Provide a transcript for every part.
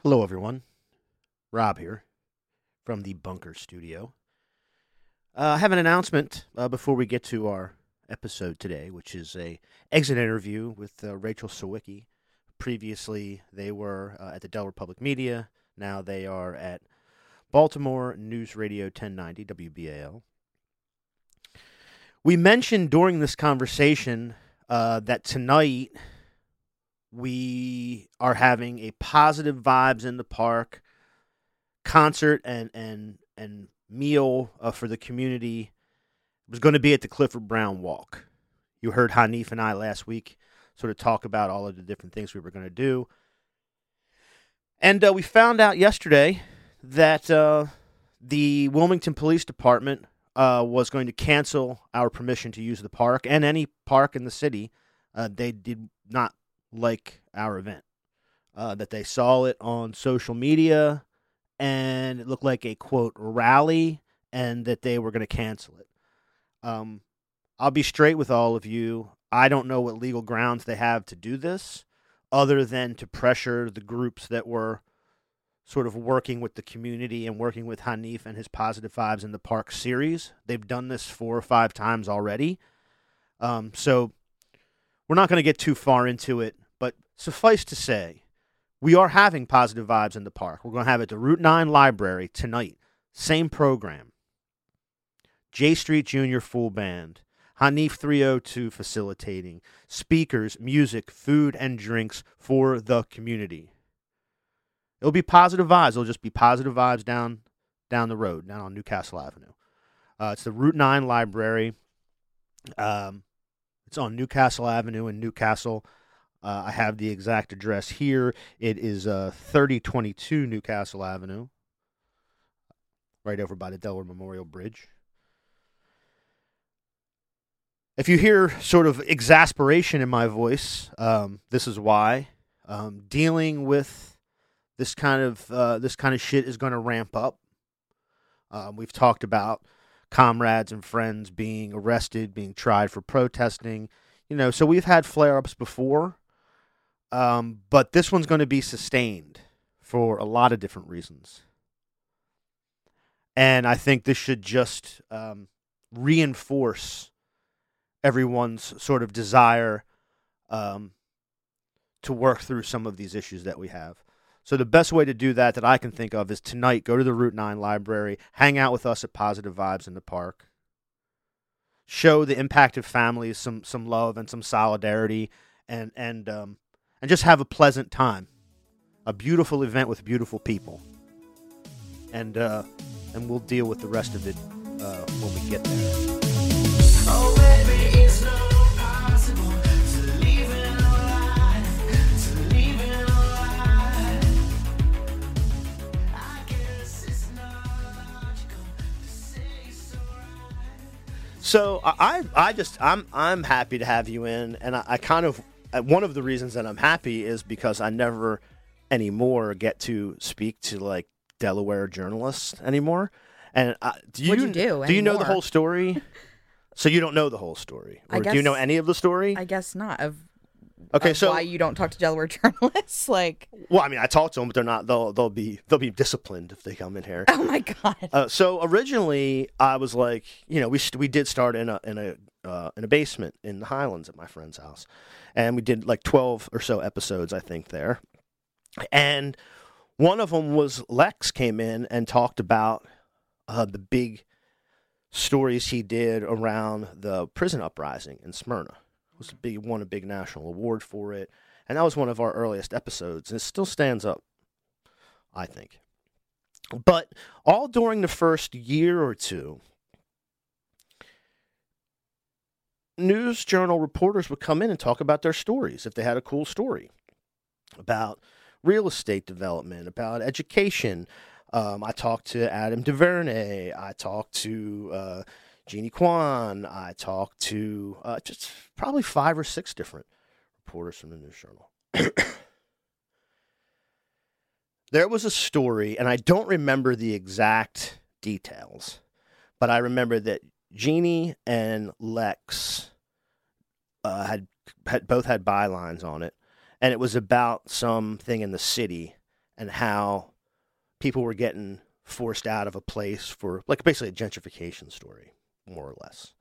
Hello, everyone. Rob here from the Bunker Studio. I have an announcement before we get to our episode today, which is a exit interview with Rachel Sawicki. Previously, they were at the Delaware Public Media. Now they are at Baltimore News Radio 1090 WBAL. We mentioned during this conversation that tonight we are having a positive vibes in the park concert and meal for the community. It was going to be at the Clifford Brown Walk. You heard Hanif and I last week sort of talk about all of the different things we were going to do. And we found out yesterday that the Wilmington Police Department was going to cancel our permission to use the park and any park in the city. They did not like our event. That they saw it on social media and it looked like a, quote, rally, and that they were going to cancel it. I'll be straight with all of you. I don't know what legal grounds they have to do this other than to pressure the groups that were sort of working with the community and working with Hanif and his Positive Vibes in the Park series. They've done this 4 or 5 times already. So we're not going to get too far into it, but suffice to say, we are having Positive Vibes in the Park. We're going to have it at the Route 9 Library tonight. Same program. J Street Jr. Full Band. Hanif 302 facilitating. Speakers, music, food, and drinks for the community. It'll be positive vibes. It'll just be positive vibes down the road, down on Newcastle Avenue. It's the Route 9 Library. It's on Newcastle Avenue in Newcastle. I have the exact address here. It is 3022 Newcastle Avenue, right over by the Delaware Memorial Bridge. If you hear sort of exasperation in my voice, this is why. Dealing with this kind of shit is going to ramp up. We've talked about comrades and friends being arrested, being tried for protesting. So we've had flare-ups before. But this one's going to be sustained for a lot of different reasons. And I think this should just reinforce everyone's sort of desire to work through some of these issues that we have. So the best way to do that I can think of is tonight, go to the Route 9 Library, hang out with us at Positive Vibes in the Park, show the impacted families some love and some solidarity, and just have a pleasant time. A beautiful event with beautiful people. And we'll deal with the rest of it when we get there. Oh, baby, it's not possible to leave it alive, to leave it alive. I guess it's not logical to say so right. So I'm happy to have you in, and I kind of, one of the reasons that I'm happy is because I never anymore get to speak to like Delaware journalists anymore. And do you know the whole story? So you don't know the whole story, or do you know any of the story? I guess not. So why you don't talk to Delaware journalists? Well, I mean, I talk to them, but they're not. They'll be disciplined if they come in here. Oh my God. So originally, I was like, we did start in a basement in the Highlands at my friend's house. And we did like 12 or so episodes, I think, there. And one of them was Lex came in and talked about the big stories he did around the prison uprising in Smyrna. Won a big national award for it. And that was one of our earliest episodes. And it still stands up, I think. But all during the first year or two, news journal reporters would come in and talk about their stories if they had a cool story about real estate development, about education. I talked to Adam DuVernay. I talked to Jeannie Kwan. I talked to just probably 5 or 6 different reporters from the news journal. There was a story, and I don't remember the exact details, but I remember that Jeannie and Lex had both had bylines on it, and it was about something in the city and how people were getting forced out of a place for like basically a gentrification story, more or less.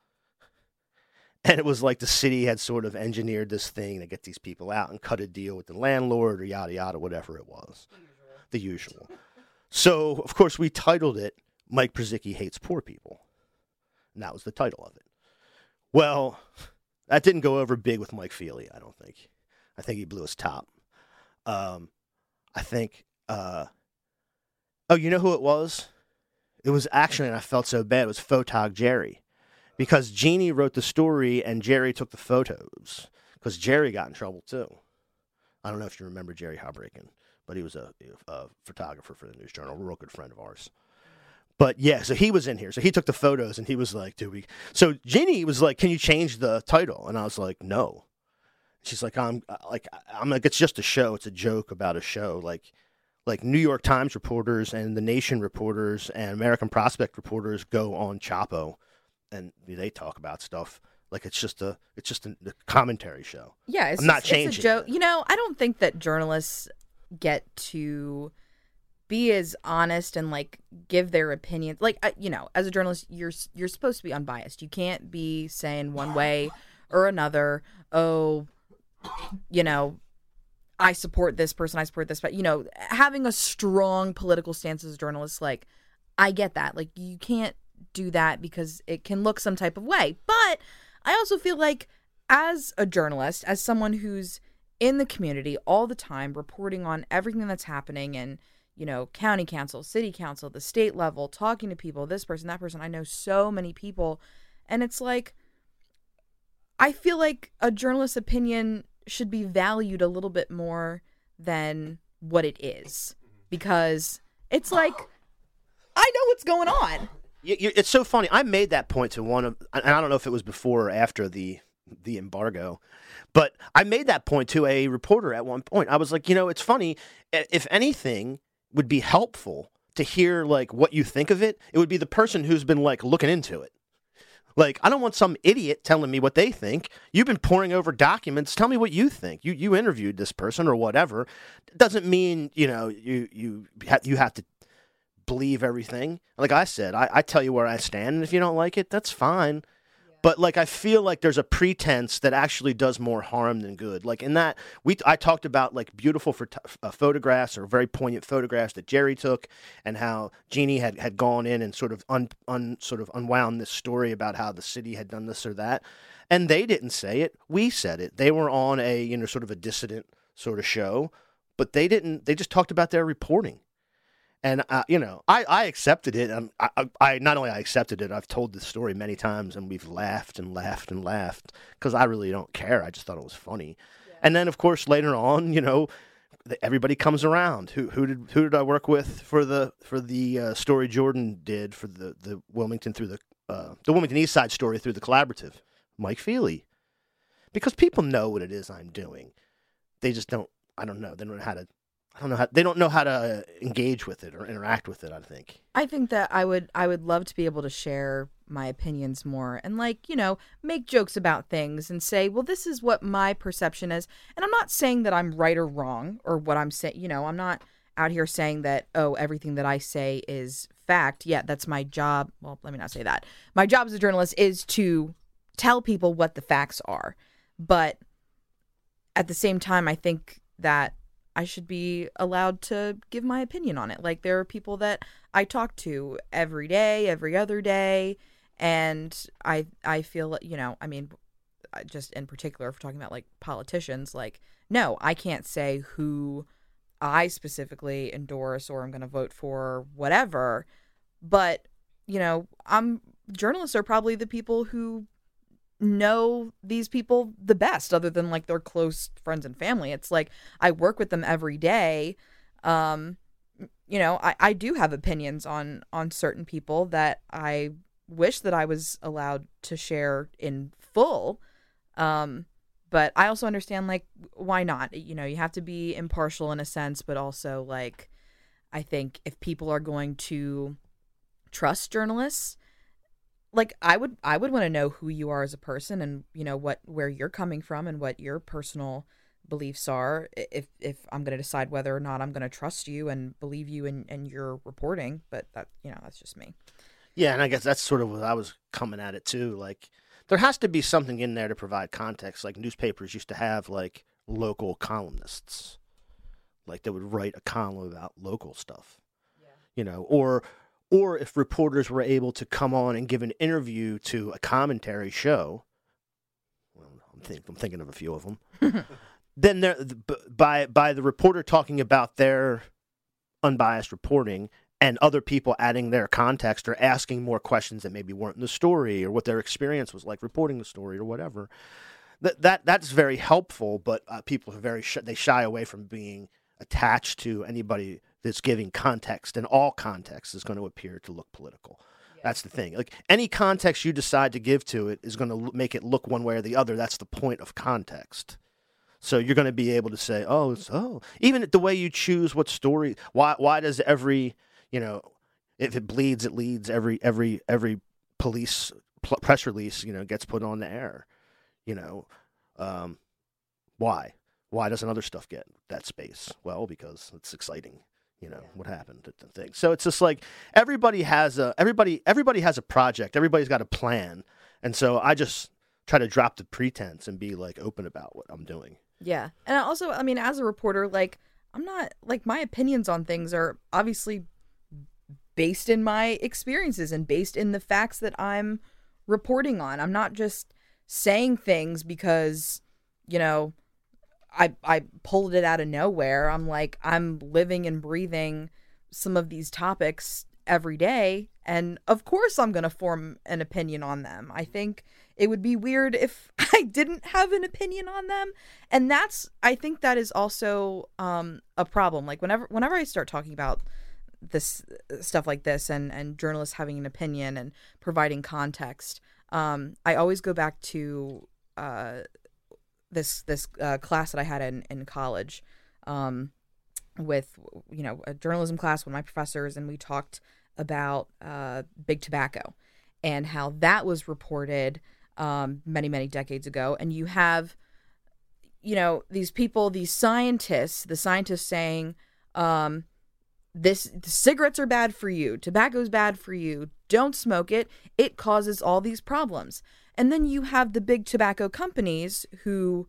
And it was like the city had sort of engineered this thing to get these people out and cut a deal with the landlord or yada yada, whatever it was. The usual. So, of course, we titled it Mike Przicki Hates Poor People. And that was the title of it. Well, that didn't go over big with Mike Feely, I don't think. I think he blew his top. I think, oh, you know who it was? It was actually, and I felt so bad, it was Photog Jerry. Because Jeannie wrote the story and Jerry took the photos. Because Jerry got in trouble too. I don't know if you remember Jerry Houbraken, but he was a photographer for the News Journal, a real good friend of ours. But yeah, so he was in here. So he took the photos and he was like, So Jeannie was like, can you change the title? And I was like, no. She's like, I'm like, it's just a show. It's a joke about a show. Like New York Times reporters and the Nation reporters and American Prospect reporters go on Chapo. And they talk about stuff like it's just a commentary show. Yeah, I'm not changing. It's a joke. You know, I don't think that journalists get to be as honest and like give their opinions. Like, you know, as a journalist, you're supposed to be unbiased. You can't be saying one way or another. Oh, you know, I support this person. I support this, but you know, having a strong political stance as a journalist, like, I get that. Like, you can't do that because it can look some type of way. But I also feel like as a journalist, as someone who's in the community all the time, reporting on everything that's happening and, you know, county council, city council, the state level, talking to people, this person, that person, I know so many people. And it's like, I feel like a journalist's opinion should be valued a little bit more than what it is. Because it's like, I know what's going on. It's so funny. I made that point to one of, and I don't know if it was before or after the embargo, but I made that point to a reporter at one point. I was like, you know, it's funny. If anything would be helpful to hear like what you think of it, it would be the person who's been like looking into it. Like, I don't want some idiot telling me what they think. You've been poring over documents. Tell me what you think. You interviewed this person or whatever. It doesn't mean, you know, you have to believe everything. Like I said, I tell you where I stand, and if you don't like it, that's fine. Yeah. But like, I feel like there's a pretense that actually does more harm than good. Like in that, I talked about like beautiful photographs or very poignant photographs that Jerry took, and how Jeannie had gone in and sort of unwound this story about how the city had done this or that, and they didn't say it. We said it. They were on a, you know, sort of a dissident sort of show, but they didn't. They just talked about their reporting. And, you know, I accepted it. I not only I accepted it, I've told this story many times, and we've laughed and laughed and laughed because I really don't care. I just thought it was funny. Yeah. And then, of course, later on, you know, everybody comes around. Who did I work with for the story Jordan did for the Wilmington through the Wilmington East Side story through the collaborative? Mike Feely. Because people know what it is I'm doing. They just don't. I don't know. They don't know how to. They don't know how to engage with it or interact with it, I think that I would love to be able to share my opinions more and, like, you know, make jokes about things and say, well, this is what my perception is. And I'm not saying that I'm right or wrong or what I'm saying, you know, I'm not out here saying that, oh, everything that I say is fact. Yeah, that's my job. Well, let me not say that. My job as a journalist is to tell people what the facts are. But at the same time, I think that I should be allowed to give my opinion on it. Like, there are people that I talk to every day, every other day, and I feel, you know, I mean, just in particular, if we're talking about like politicians, like, no, I can't say who I specifically endorse or I'm going to vote for, whatever. But, you know, journalists are probably the people who know these people the best, other than like their close friends and family. It's like, I work with them every day. You know, I do have opinions on certain people that I wish that I was allowed to share in full. But I also understand, like, why not? You know, you have to be impartial in a sense, but also, like, I think if people are going to trust journalists, like, I would want to know who you are as a person and, you know, where you're coming from and what your personal beliefs are, if I'm going to decide whether or not I'm going to trust you and believe you in your reporting. But that, that's just me. Yeah, and I guess that's sort of what I was coming at it too. Like, there has to be something in there to provide context. Like, newspapers used to have like local columnists, like they would write a column about local stuff, or if reporters were able to come on and give an interview to a commentary show. Well, I'm thinking of a few of them. Then by the reporter talking about their unbiased reporting and other people adding their context or asking more questions that maybe weren't in the story or what their experience was like reporting the story or whatever. That's very helpful, but people are they shy away from being attached to anybody that's giving context, and all context is going to appear to look political. Yeah. That's the thing. Like, any context you decide to give to it is going to make it look one way or the other. That's the point of context. So you're going to be able to say, even the way you choose what story, why does every, if it bleeds, it leads, every police press release, gets put on the air, why? Why doesn't other stuff get that space? Well, because it's exciting, what happened at the thing. So it's just like everybody has a project. Everybody's got a plan. And so I just try to drop the pretense and be like open about what I'm doing. Yeah. And also, I mean, as a reporter, like, I'm not, like, my opinions on things are obviously based in my experiences and based in the facts that I'm reporting on. I'm not just saying things because, I pulled it out of nowhere. I'm living and breathing some of these topics every day. And of course I'm going to form an opinion on them. I think it would be weird if I didn't have an opinion on them. And I think that is also a problem. Like, whenever I start talking about this stuff like this and journalists having an opinion and providing context, I always go back to this class that I had in college with, a journalism class with my professors, and we talked about big tobacco and how that was reported many, many decades ago. And you have, these people, the scientists saying, cigarettes are bad for you, tobacco's bad for you, don't smoke it, it causes all these problems. And then you have the big tobacco companies who,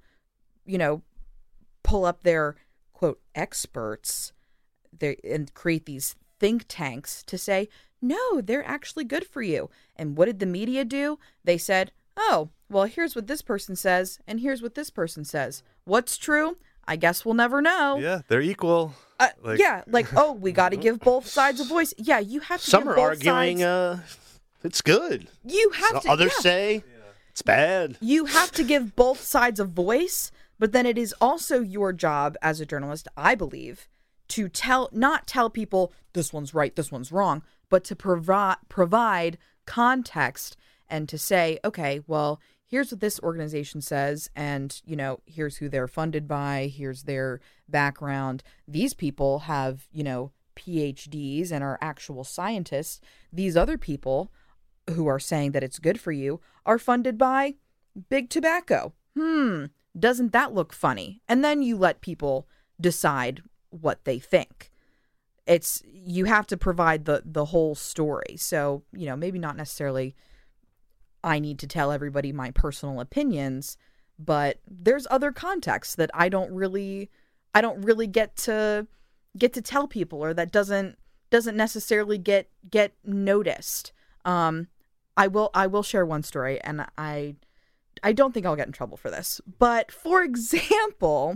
pull up their, quote, experts and create these think tanks to say, no, they're actually good for you. And what did the media do? They said, oh, well, here's what this person says, and here's what this person says. What's true? I guess we'll never know. Yeah, they're equal. We got to give both sides a voice. Yeah, you have to. Some are arguing it's good. You have to. Others say it's bad. You have to give both sides a voice, but then it is also your job as a journalist, I believe, to not tell people this one's right, this one's wrong, but to provide context and to say, okay, well, here's what this organization says, and, here's who they're funded by, here's their background. These people have, PhDs and are actual scientists. These other people who are saying that it's good for you are funded by big tobacco. Doesn't that look funny? And then you let people decide what they think. You have to provide the whole story. So, maybe not necessarily I need to tell everybody my personal opinions, but there's other contexts that I don't really get to tell people, or that doesn't necessarily get noticed. I will share one story, and I don't think I'll get in trouble for this. But for example,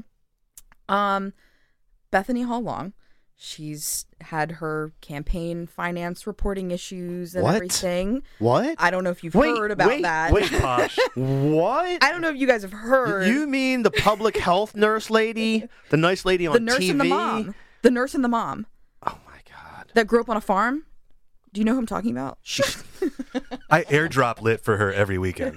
Bethany Hall Long, she's had her campaign finance reporting issues and everything. What? I don't know if you've heard about that. Wait, Posh. What? I don't know if you guys have heard. You mean the public health nurse lady? The nice lady on TV? The nurse and the mom. The nurse and the mom. Oh, my God. That grew up on a farm? Do you know who I'm talking about? I airdrop lit for her every weekend.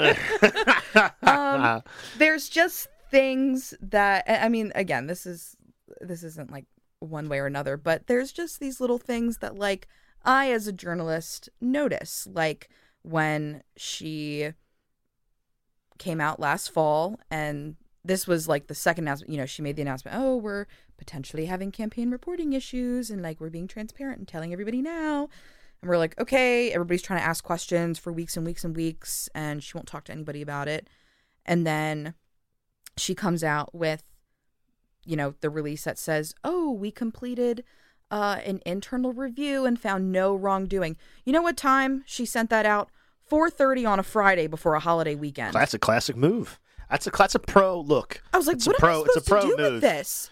There's just things that, I mean, again, this isn't like one way or another, but there's just these little things that, like, I as a journalist notice, like when she came out last fall and this was like the second announcement. You know, she made the announcement, oh, we're potentially having campaign reporting issues, and like we're being transparent and telling everybody now. And we're like, okay, everybody's trying to ask questions for weeks and weeks and weeks, and she won't talk to anybody about it. And then she comes out with, you know, the release that says, oh, we completed an internal review and found no wrongdoing. You know what time she sent that out? 4:30 on a Friday before a holiday weekend. That's a classic move. That's a pro look. I was like, it's what a pro, am I supposed it's a pro to do move. with this?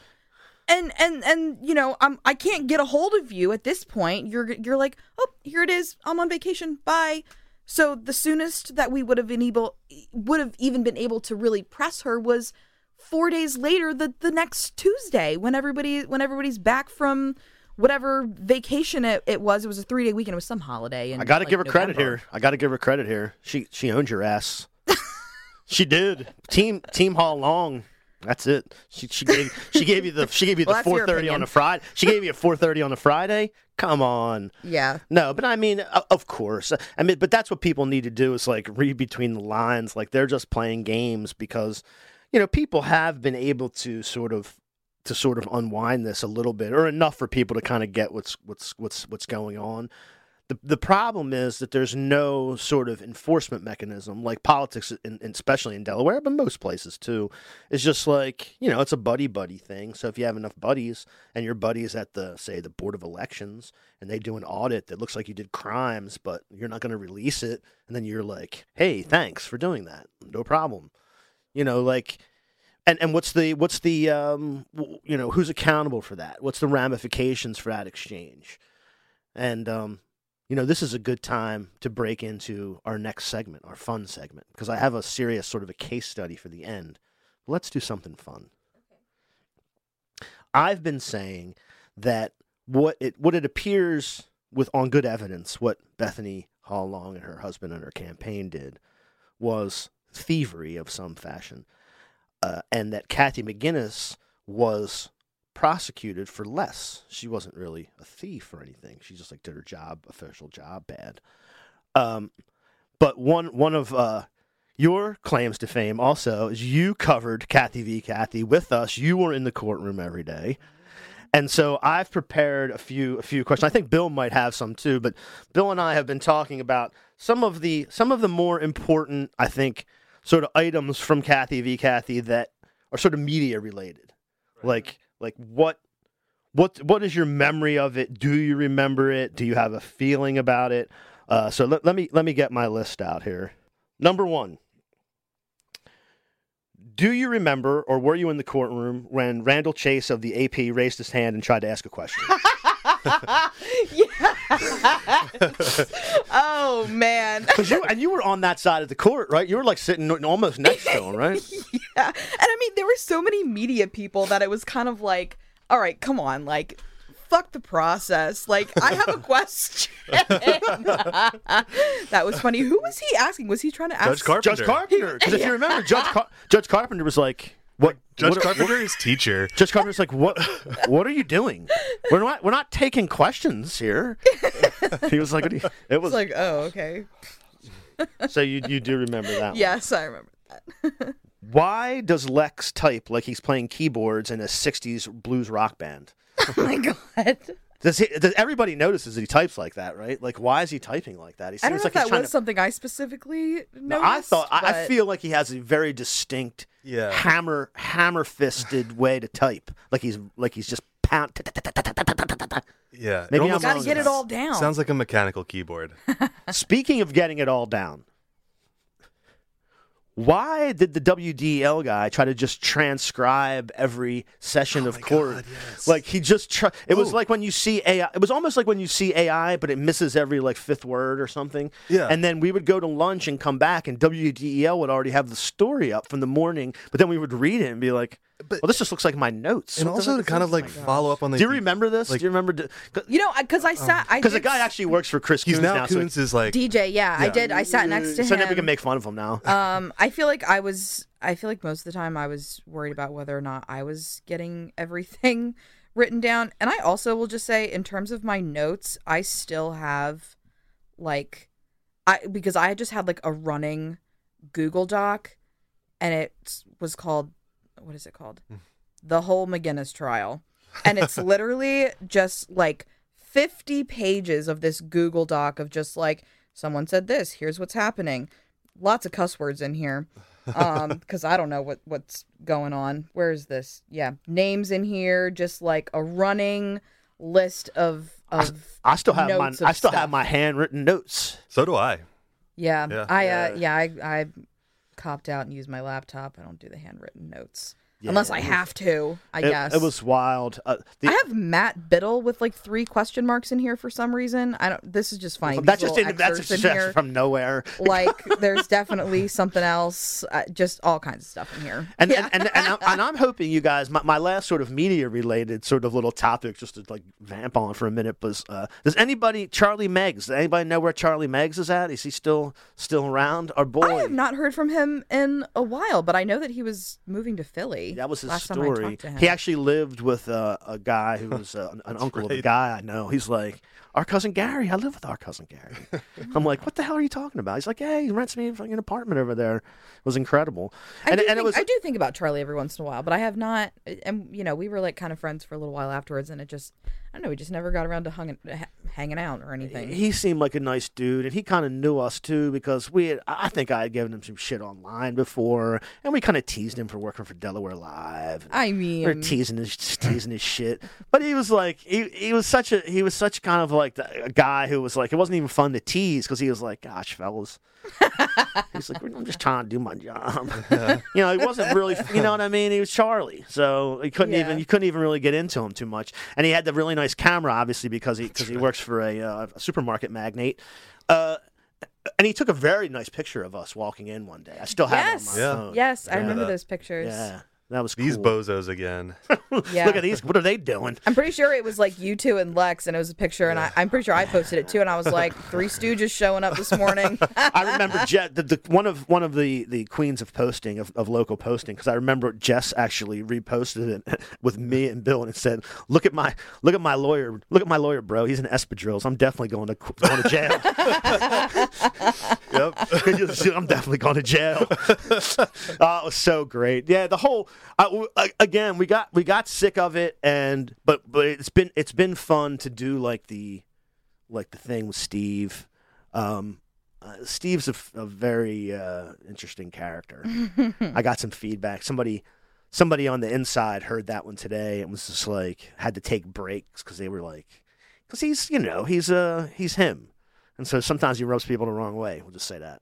And you know, I can't get a hold of you at this point. You're like, oh, here it is. I'm on vacation. Bye. So the soonest that we would have even been able to really press her was 4 days later, the next Tuesday, when everybody's back from whatever vacation it was. It was a 3-day weekend. It was some holiday. I got to give her credit here. She owned your ass. She did. Team Hall Long. That's it. She gave you the 4:30 on a Friday. She gave you a 4:30 on a Friday. Come on. Yeah. No, but I mean, of course. I mean, but that's what people need to do is like read between the lines. Like they're just playing games because, you know, people have been able to sort of unwind this a little bit or enough for people to kind of get what's going on. The problem is that there's no sort of enforcement mechanism like politics, especially in Delaware, but most places too. It's just like, you know, it's a buddy thing. So if you have enough buddies and your buddies at the Board of Elections and they do an audit that looks like you did crimes, but you're not going to release it. And then you're like, hey, thanks for doing that. No problem. You know, like, and what's the you know, who's accountable for that? What's the ramifications for that exchange? And, you know, this is a good time to break into our next segment, our fun segment, because I have a serious sort of a case study for the end. Let's do something fun. Okay. I've been saying that what it appears on good evidence, what Bethany Hall Long and her husband and her campaign did was thievery of some fashion, and that Kathy McGuinness was prosecuted for less. She wasn't really a thief or anything. She just like did her job, official job, bad. But one of your claims to fame also is you covered Kathy v. Kathy with us. You were in the courtroom every day. And so I've prepared a few questions. I think Bill might have some too, but Bill and I have been talking about some of the more important, I think, sort of items from Kathy v. Kathy that are sort of media related. Right. Like what is your memory of it? Do you remember it? Do you have a feeling about it? So let me get my list out here. Number 1. Do you remember, or were you in the courtroom when Randall Chase of the AP raised his hand and tried to ask a question? Yeah. Oh man. Because you were on that side of the court, right? You were like sitting almost next to him, right? Yeah. And I mean, there were so many media people that it was kind of like, all right, come on, like, fuck the process. Like, I have a question. That was funny. Who was he asking? Was he trying to ask? Judge Carpenter. Because if you remember, Judge Carpenter was like, "What?" Judge Carpenter is teacher. Judge Carpenter's like, "What? What are you doing? We're not taking questions here." He was like, "It was like, oh, okay." So you do remember that? Yes, I remember that. Why does Lex type like he's playing keyboards in a '60s blues rock band? Oh my god. Does everybody notices that he types like that, right? Like, why is he typing like that? He seems I don't know like if he's that was something I specifically noticed. I feel like he has a very distinct hammer fisted way to type. Like he's just pound. Yeah, Maybe you got to get it all down. Sounds like a mechanical keyboard. Speaking of getting it all down, why did the WDL guy try to just transcribe every session of court? God, yes. Like he just it was like when you see AI. It was almost like when you see AI, but it misses every like fifth word or something. Yeah. And then we would go to lunch and come back, and WDEL would already have the story up from the morning. But then we would read it and be like, well, this just looks like my notes. And also to kind of like follow up on the... Do you remember this? Like, do you remember? You know, because I sat... Because the guy actually works for Chris Coons he's now. So Coons is like... DJ, yeah, I did. I sat next to him. So then we can make fun of him now. I feel like most of the time I was worried about whether or not I was getting everything written down. And I also will just say, in terms of my notes, I still have, like... because I just had, like, a running Google Doc, and it was called... what is it called? The whole McGinnis trial. And it's literally just like 50 pages of this Google Doc of just like, someone said this, here's what's happening. Lots of cuss words in here. Because I don't know what's going on. Where is this? Yeah. Names in here, just like a running list of I still have notes I of still stuff. have my handwritten notes. So do I. Yeah. Yeah. I copped out and used my laptop. I don't do the handwritten notes. Yeah, Unless I it was- have to, I guess. It was wild. I have Matt Biddle with like 3 question marks in here for some reason. I don't. This is just funny. That's These just little that's excerpts just in here. from nowhere. Like there's definitely something else. Just all kinds of stuff in here. And, Yeah. and I'm hoping you guys, my last sort of media related sort of little topic, just to like vamp on for a minute, was does anybody Charlie Meggs? Does anybody know where Charlie Meggs is at? Is he still around? Our boy. I have not heard from him in a while, but I know that he was moving to Philly. That was his last story. time I talked to him. He actually lived with a guy who was an uncle of a right. guy I know. He's like, our cousin Gary. I live with our cousin Gary. I'm like, what the hell are you talking about? He's like, hey, he rents me an apartment over there. It was incredible. I do it was I do think about Charlie every once in a while, but I have not. And you know, we were like kind of friends for a little while afterwards, and it just, I don't know, we just never got around to hanging out or anything. he seemed like a nice dude, and he kind of knew us too because I think I had given him some shit online before, and we kind of teased him for working for Delaware Live. I We were mean, teasing his shit, but he was like he was such kind of like a guy who was like, it wasn't even fun to tease because he was like, gosh fellas, he's like, I'm just trying to do my job. You know, he wasn't really, you know what I mean? He was Charlie, so you couldn't even really get into him too much. And he had the really nice camera, obviously, because he works for a supermarket magnate. And he took a very nice picture of us walking in one day. I still have it on my Yeah. phone. yes, I Yeah. remember those pictures. Yeah, that was cool. These bozos again. Yeah. Look at these. What are they doing? I'm pretty sure it was like you two and Lex, and it was a picture, and I'm pretty sure I posted it too, and I was like, 3 Stooges showing up this morning. I remember one of the queens of posting of local posting, because I remember Jess actually reposted it with me and Bill, and it said, "Look at my lawyer, bro. He's an espadrilles. I'm definitely going to jail. Yep. I'm definitely going to jail." It was so great. Yeah, the whole again, we got sick of it, and but it's been fun to do like the thing with Steve. Steve's a very interesting character. I got some feedback. Somebody on the inside heard that one today and was just like, had to take breaks because they were like, because he's he's him, and so sometimes he rubs people the wrong way. We'll just say that.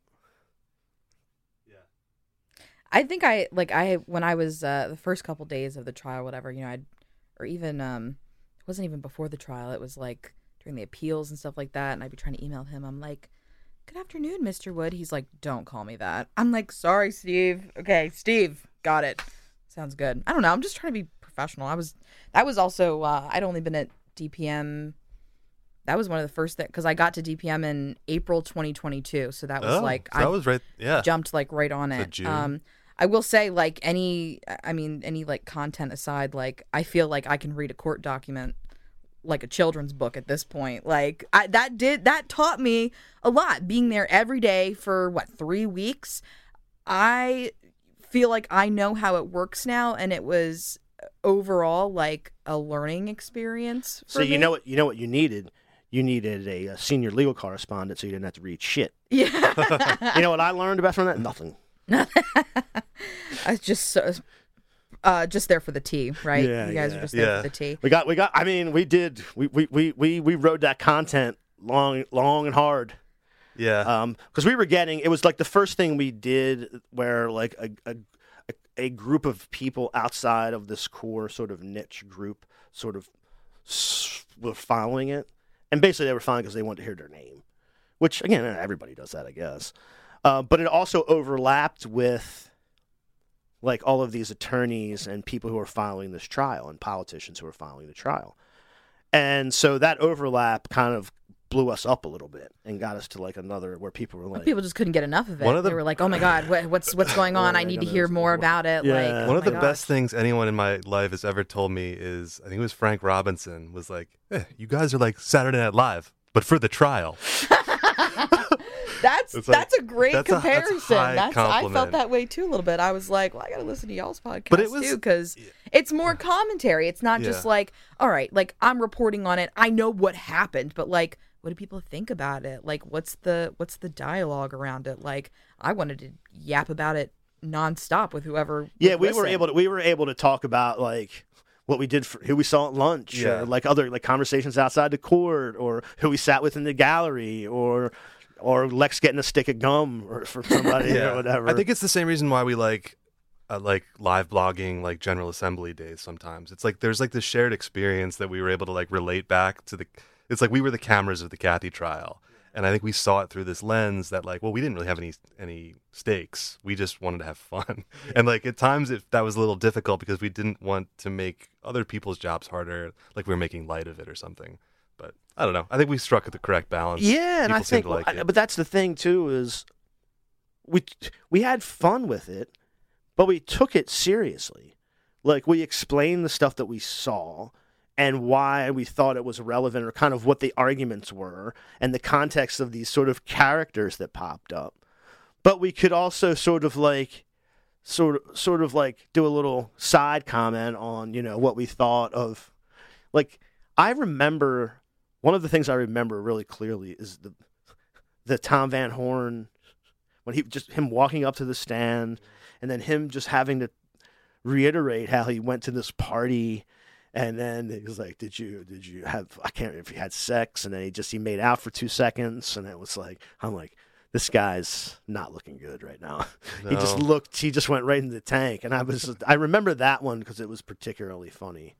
I think when I was the first couple days of the trial, whatever, you know, it wasn't even before the trial. It was like during the appeals and stuff like that. And I'd be trying to email him. I'm like, "Good afternoon, Mr. Wood." He's like, "Don't call me that." I'm like, "Sorry, Steve." Okay, Steve, got it. Sounds good. I don't know. I'm just trying to be professional. That was also, I'd only been at DPM. That was one of the first things, because I got to DPM in April 2022. So that was that was right. Yeah. jumped like right on So it. June. I will say, like, any like content aside, like, I feel like I can read a court document like a children's book at this point. Like, that taught me a lot, being there every day for 3 weeks. I feel like I know how it works now, and it was overall like a learning experience for So you me. know what you needed. You needed a senior legal correspondent, so you didn't have to read shit. Yeah. You know what I learned about from that? Nothing. I was just there for the tea, right? Yeah, you guys yeah. are just there Yeah. for the tea. We got. I mean, we wrote that content long and hard. Yeah. Because we were getting, it was like the first thing we did where like a group of people outside of this core sort of niche group sort of were following it, and basically they were following because they wanted to hear their name, which again everybody does that, I guess. But it also overlapped with like all of these attorneys and people who are following this trial and politicians who are following the trial. And so that overlap kind of blew us up a little bit and got us to like another where people were like, People just couldn't get enough of it. One of the- They were like, "Oh my God, what's going on? I need to hear more about it." Yeah. Like, One oh of the my best gosh. things anyone in my life has ever told me is, I think it was Frank Robinson, was like, "You guys are like Saturday Night Live, but for the trial." That's It's like- a great that's a comparison. high I felt compliment. that way too a little bit. I was like, well, I got to listen to y'all's podcast But it was- too, because it's more commentary. It's not just Yeah. like, all right, like I'm reporting on it. I know what happened, but like, what do people think about it? Like, what's the dialogue around it? Like, I wanted to yap about it nonstop with whoever. Yeah, would we were listen. able to talk about like what we did for who we saw at lunch, Yeah. or like other like conversations outside the court, or who we sat with in the gallery, or Lex getting a stick of gum or for somebody or whatever. I think it's the same reason why we like live blogging, like General Assembly days. Sometimes it's like there's like this shared experience that we were able to like relate back to the. It's like we were the cameras of the Kathy trial, and I think we saw it through this lens that like, well, we didn't really have any stakes. We just wanted to have fun, and like at times that was a little difficult because we didn't want to make other people's jobs harder, like we were making light of it or something. But I don't know. I think we struck the correct balance. Yeah, and People I seem think, to like it. but that's the thing too is we had fun with it, but we took it seriously. Like we explained the stuff that we saw and why we thought it was relevant, or kind of what the arguments were and the context of these sort of characters that popped up. But we could also sort of like do a little side comment on, what we thought of. Like I remember one of the things I remember really clearly is the Tom Van Horn, when him walking up to the stand and then him just having to reiterate how he went to this party. And then he was like, did you have, I can't remember if he had sex. And then he made out for 2 seconds. And it was like, I'm like, this guy's not looking good right now. He just went right in the tank. And I remember that one because it was particularly funny.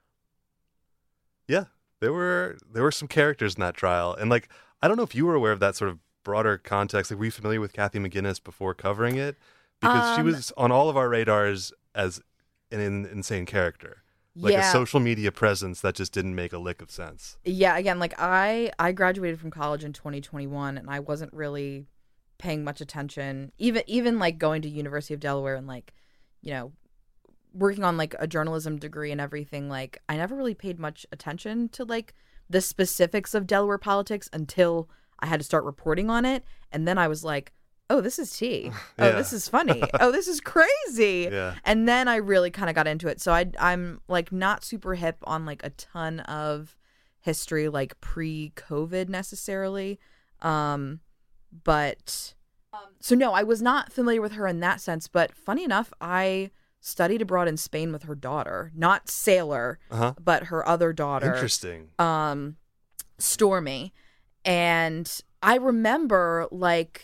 Yeah, there were some characters in that trial, and like I don't know if you were aware of that sort of broader context. Like, were you familiar with Kathy McGinnis before covering it? Because she was on all of our radars as an insane character. Like a social media presence that just didn't make a lick of sense. Yeah, again, like I graduated from college in 2021, and I wasn't really paying much attention. Even like going to University of Delaware and like, working on like a journalism degree and everything, like I never really paid much attention to like the specifics of Delaware politics until I had to start reporting on it. And then I was like, oh, this is tea. Oh, Yeah. this is funny. Oh, this is crazy. Yeah. And then I really kind of got into it. So I'm like not super hip on like a ton of history like pre-COVID necessarily. But so no, I was not familiar with her in that sense. But funny enough, I studied abroad in Spain with her daughter, not Sailor, but her other daughter. Interesting. Stormy. And I remember like,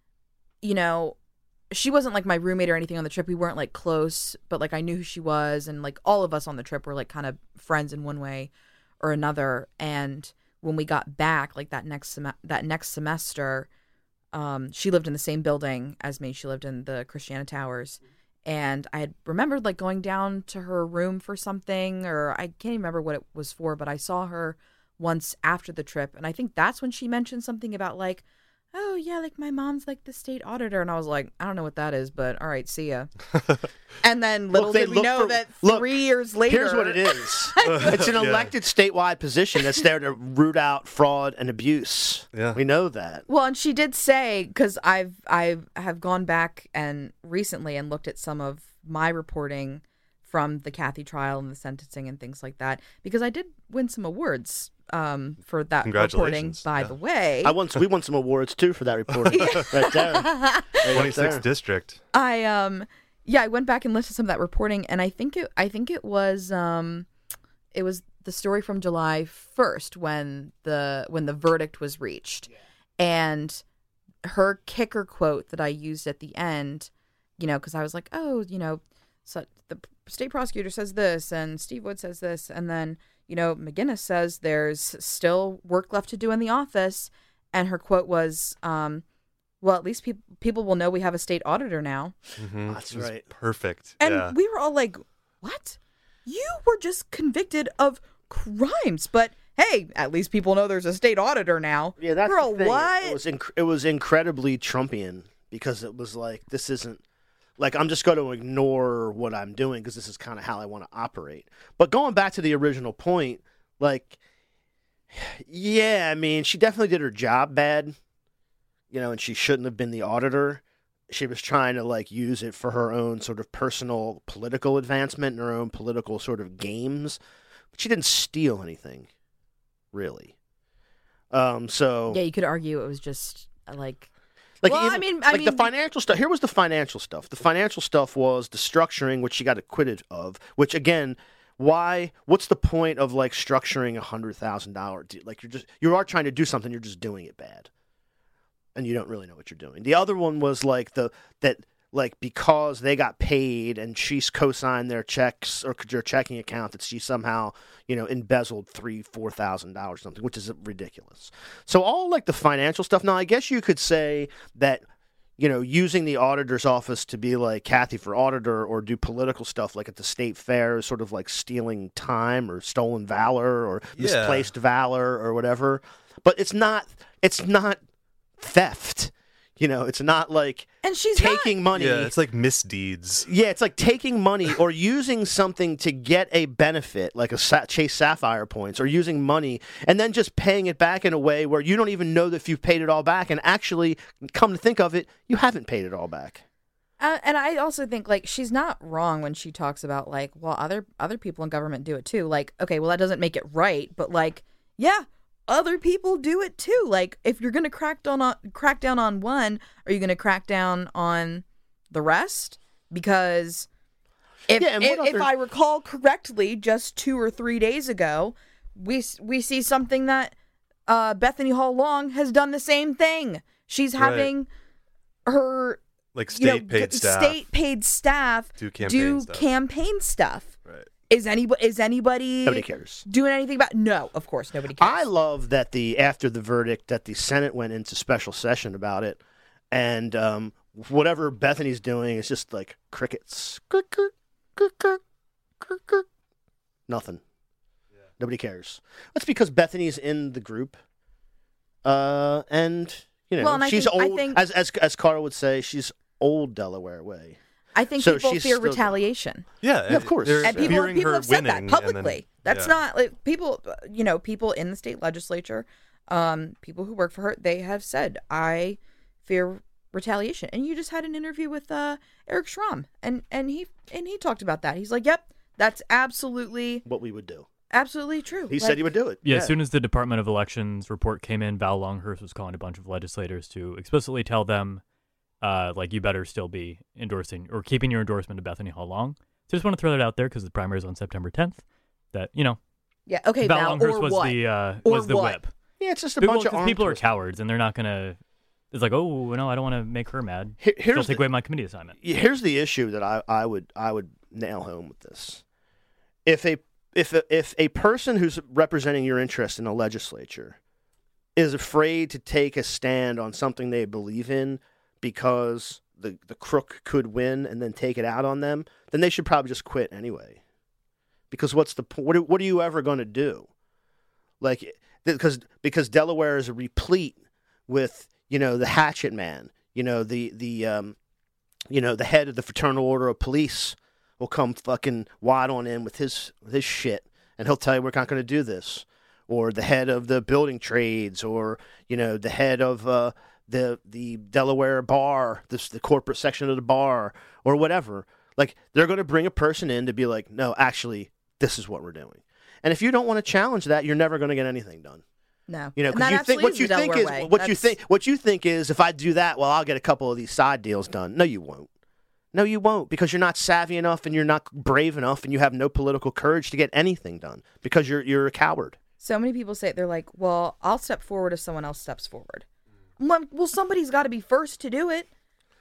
she wasn't like my roommate or anything on the trip. We weren't like close, but like I knew who she was, and like all of us on the trip were like kind of friends in one way or another. And when we got back, like that next semester, she lived in the same building as me. She lived in the Christiana Towers. And I had remembered like going down to her room for something, or I can't even remember what it was for, but I saw her once after the trip. And I think that's when she mentioned something about like, oh yeah, like my mom's like the state auditor. And I was like, I don't know what that is, but all right, see ya. And then little did we know that 3 years later. Here's what it is. It's an elected statewide position that's there to root out fraud and abuse. Yeah. We know that. Well, and she did say, because I have gone back and recently and looked at some of my reporting from the Kathy trial and the sentencing and things like that, because I did win some awards for that reporting, Congratulations. by the way. We won some awards too for that reporting. Right there. Right 26th there. district. I went back and listened to some of that reporting, and I think it was the story from July 1st when the verdict was reached. And her kicker quote that I used at the end, because I was like, oh, so the state prosecutor says this and Steve Wood says this, and then McGinnis says there's still work left to do in the office, and her quote was, well, at least people will know we have a state auditor now. Mm-hmm. That's It was right. Perfect. And yeah. we were all like, what? You were just convicted of crimes, but hey, at least people know there's a state auditor now. Yeah, that's Girl, the thing. what? It was incredibly Trumpian, because it was like, this isn't like, I'm just going to ignore what I'm doing because this is kind of how I want to operate. But going back to the original point, like, yeah, I mean, she definitely did her job bad. and she shouldn't have been the auditor. She was trying to like use it for her own sort of personal political advancement and her own political sort of games. But she didn't steal anything, really. So Yeah, you could argue it was just like. like Well, even, I mean, the financial stuff. Here was the financial stuff. The financial stuff was the structuring, which she got acquitted of. Which again, what's the point of like structuring $100,000 deal? Like you are trying to do something, you're just doing it bad, and you don't really know what you're doing. The other one was like because they got paid and she's co-signed their checks or their checking account, that she somehow embezzled $4,000 something, which is ridiculous. So all like the financial stuff. Now I guess you could say that using the auditor's office to be like Kathy for auditor or do political stuff like at the state fair is sort of like stealing time or stolen valor or misplaced valor or whatever. But it's not theft. It's not like And she's taking money. Yeah, it's like misdeeds. Yeah, it's like taking money or using something to get a benefit, like Chase Sapphire points, or using money and then just paying it back in a way where you don't even know that you've paid it all back, and actually, come to think of it, you haven't paid it all back. And I also think like she's not wrong when she talks about like, well, other people in government do it too. Like, okay, well that doesn't make it right, but like, yeah, other people do it too. Like, if you're gonna crack down on one, are you gonna crack down on the rest? Because if I recall correctly, just 2 or 3 days ago, we see something that Bethany Hall Long has done the same thing. She's having her like state paid staff do campaign campaign stuff. Right. Is anybody Nobody cares. doing anything about? No, of course nobody cares. I love that after the verdict that the Senate went into special session about it, and whatever Bethany's doing is just like crickets. Nothing. Yeah. Nobody cares. That's because Bethany's in the group, and and she's I old. think, as Carl would say, she's old Delaware way. I think So people she's fear still- retaliation. Yeah, of course. they're And fearing people her have said that winning, publicly. and then- That's yeah. not like people, people in the state legislature, people who work for her, they have said, I fear retaliation. And you just had an interview with Eric Schramm, and he talked about that. He's like, yep, that's absolutely what we would do. Absolutely true. He said he would do it. Yeah, as soon as the Department of Elections report came in, Val Longhurst was calling a bunch of legislators to explicitly tell them, you better still be endorsing or keeping your endorsement of Bethany Hall Long. So just want to throw that out there because the primary is on September 10th. That, Yeah, okay, Val Val, Longhurst or was what? the what? whip. Yeah, it's just a bunch of arm people are twisters. cowards and they're not going to. It's like, oh no, I don't want to make her mad. Here's She'll take away my committee assignment. Here's the issue that I would nail home with this. If a person who's representing your interest in a legislature is afraid to take a stand on something they believe in because the crook could win and then take it out on them, then they should probably just quit anyway. Because what's the point? What are you ever going to do? Like, because Delaware is replete with the hatchet man, the head of the Fraternal Order of Police will come fucking wide on in with his shit, and he'll tell you we're not going to do this. Or the head of the building trades, or the head of the Delaware bar, the corporate section of the bar, or whatever. Like, they're going to bring a person in to be like, no, actually, this is what we're doing. And if you don't want to challenge that, you're never going to get anything done. No, Because you think what you think is if I do that, well, I'll get a couple of these side deals done. No, you won't. No, you won't, because you're not savvy enough and you're not brave enough and you have no political courage to get anything done because you're a coward. So many people say they're like, well, I'll step forward if someone else steps forward. Well, somebody's got to be first to do it.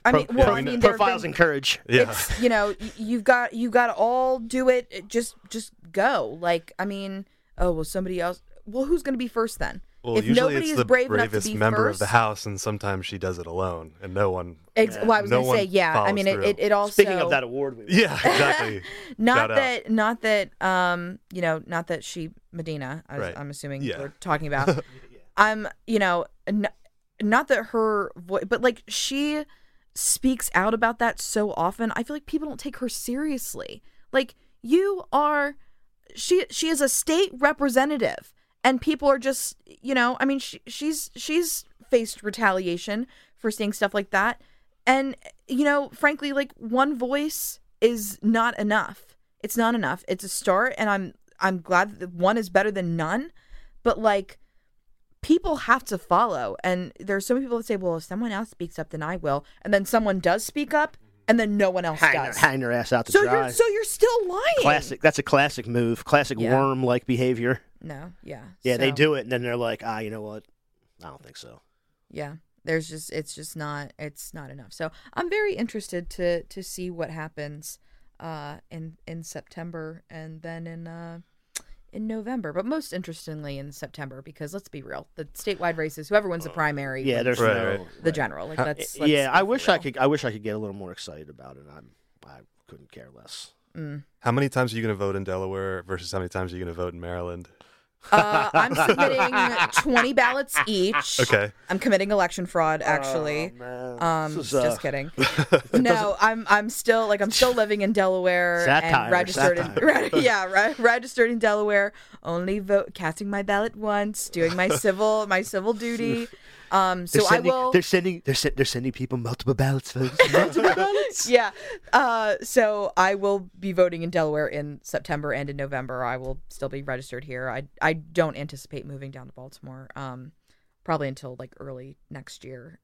Profiles and courage. Yeah. It's, you've got to all do it. Just go. Like, somebody else. Well, who's going to be first then? Well, if usually nobody it's is the brave enough to bravest be member first, of the House, and sometimes she does it alone, and no one. I was going to say, yeah. follows through. It also. Speaking of that award, Yeah, exactly. not that she Medina. Right. I'm assuming Yeah. we're talking about. Not that her voice, but like she speaks out about that so often. I feel like people don't take her seriously. Like, she is a state representative, and people are just, she's faced retaliation for saying stuff like that. And, frankly, like, one voice is not enough. It's not enough. It's a start, and I'm glad that one is better than none. But, like, people have to follow. And there's so many people that say, well, if someone else speaks up, then I will. And then someone does speak up, and then no one else does. Hang their ass out to So dry. you're still lying. Classic. That's a classic move. Classic Yeah. worm-like behavior. No, yeah. Yeah, they So, do it, and then they're like, you know what? I don't think so. Yeah. It's not enough. So I'm very interested to see what happens in September and then in November, but most interestingly in September, because let's be real, the statewide races, whoever wins the primary, Yeah, there's Right, no right. the general. Like let's yeah, be I wish real. I could. I wish I could get a little more excited about it. I couldn't care less. How many times are you going to vote in Delaware versus how many times are you going to vote in Maryland? I'm submitting 20 ballots each. Okay. I'm committing election fraud, actually. Oh, man. This is, Just kidding. No, I'm still living in Delaware Satire, and registered registered in Delaware. Only casting my ballot once, doing my civil duty. So I will. They're sending people multiple ballots. Folks. Multiple ballots. Yeah. So I will be voting in Delaware in September and in November. I will still be registered here. I don't anticipate moving down to Baltimore. Probably until like early next year.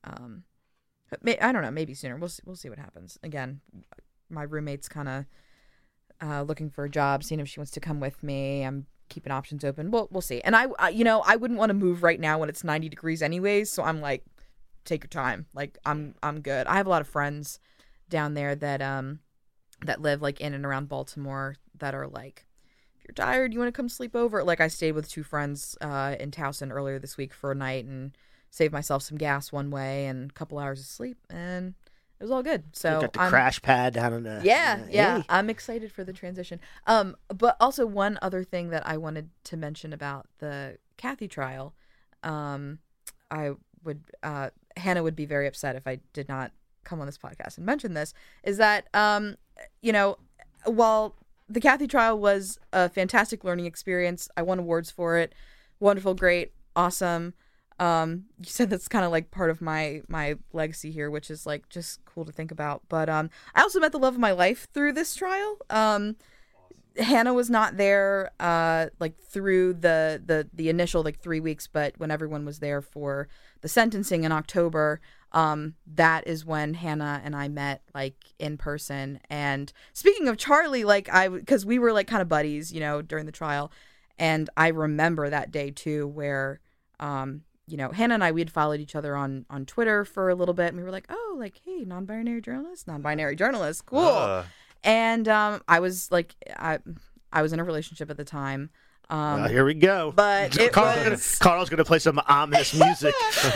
I don't know. Maybe sooner. We'll see what happens. Again, my roommate's kind of looking for a job, seeing if she wants to come with me. I'm keeping options open. We'll see. And I wouldn't want to move right now when it's 90 degrees anyways. So I'm like, take your time. Like I'm good. I have a lot of friends down there that live like in and around Baltimore that are like, if you're tired, you want to come sleep over. Like I stayed with two friends in Towson earlier this week for a night and saved myself some gas one way and a couple hours of sleep, and it was all good. So You got the crash pad down in the. yeah. Hey. I'm excited for the transition. But also one other thing that I wanted to mention about the Kathy trial, I would Hannah would be very upset if I did not come on this podcast and mention this, is that while the Kathy trial was a fantastic learning experience, I won awards for it. Wonderful, great, awesome. You said that's kind of like part of my legacy here, which is like just cool to think about. But I also met the love of my life through this trial. Hannah was not there like through the initial like 3 weeks, but when everyone was there for the sentencing in October, that is when Hannah and I met like in person. And speaking of Charlie, like because we were like kind of buddies, during the trial, and I remember that day too where Hannah and I, we had followed each other on Twitter for a little bit, and we were like, oh, like, hey, non-binary journalist, cool. And I was like, I was in a relationship at the time. Here we go. But it Carl's gonna play some ominous music.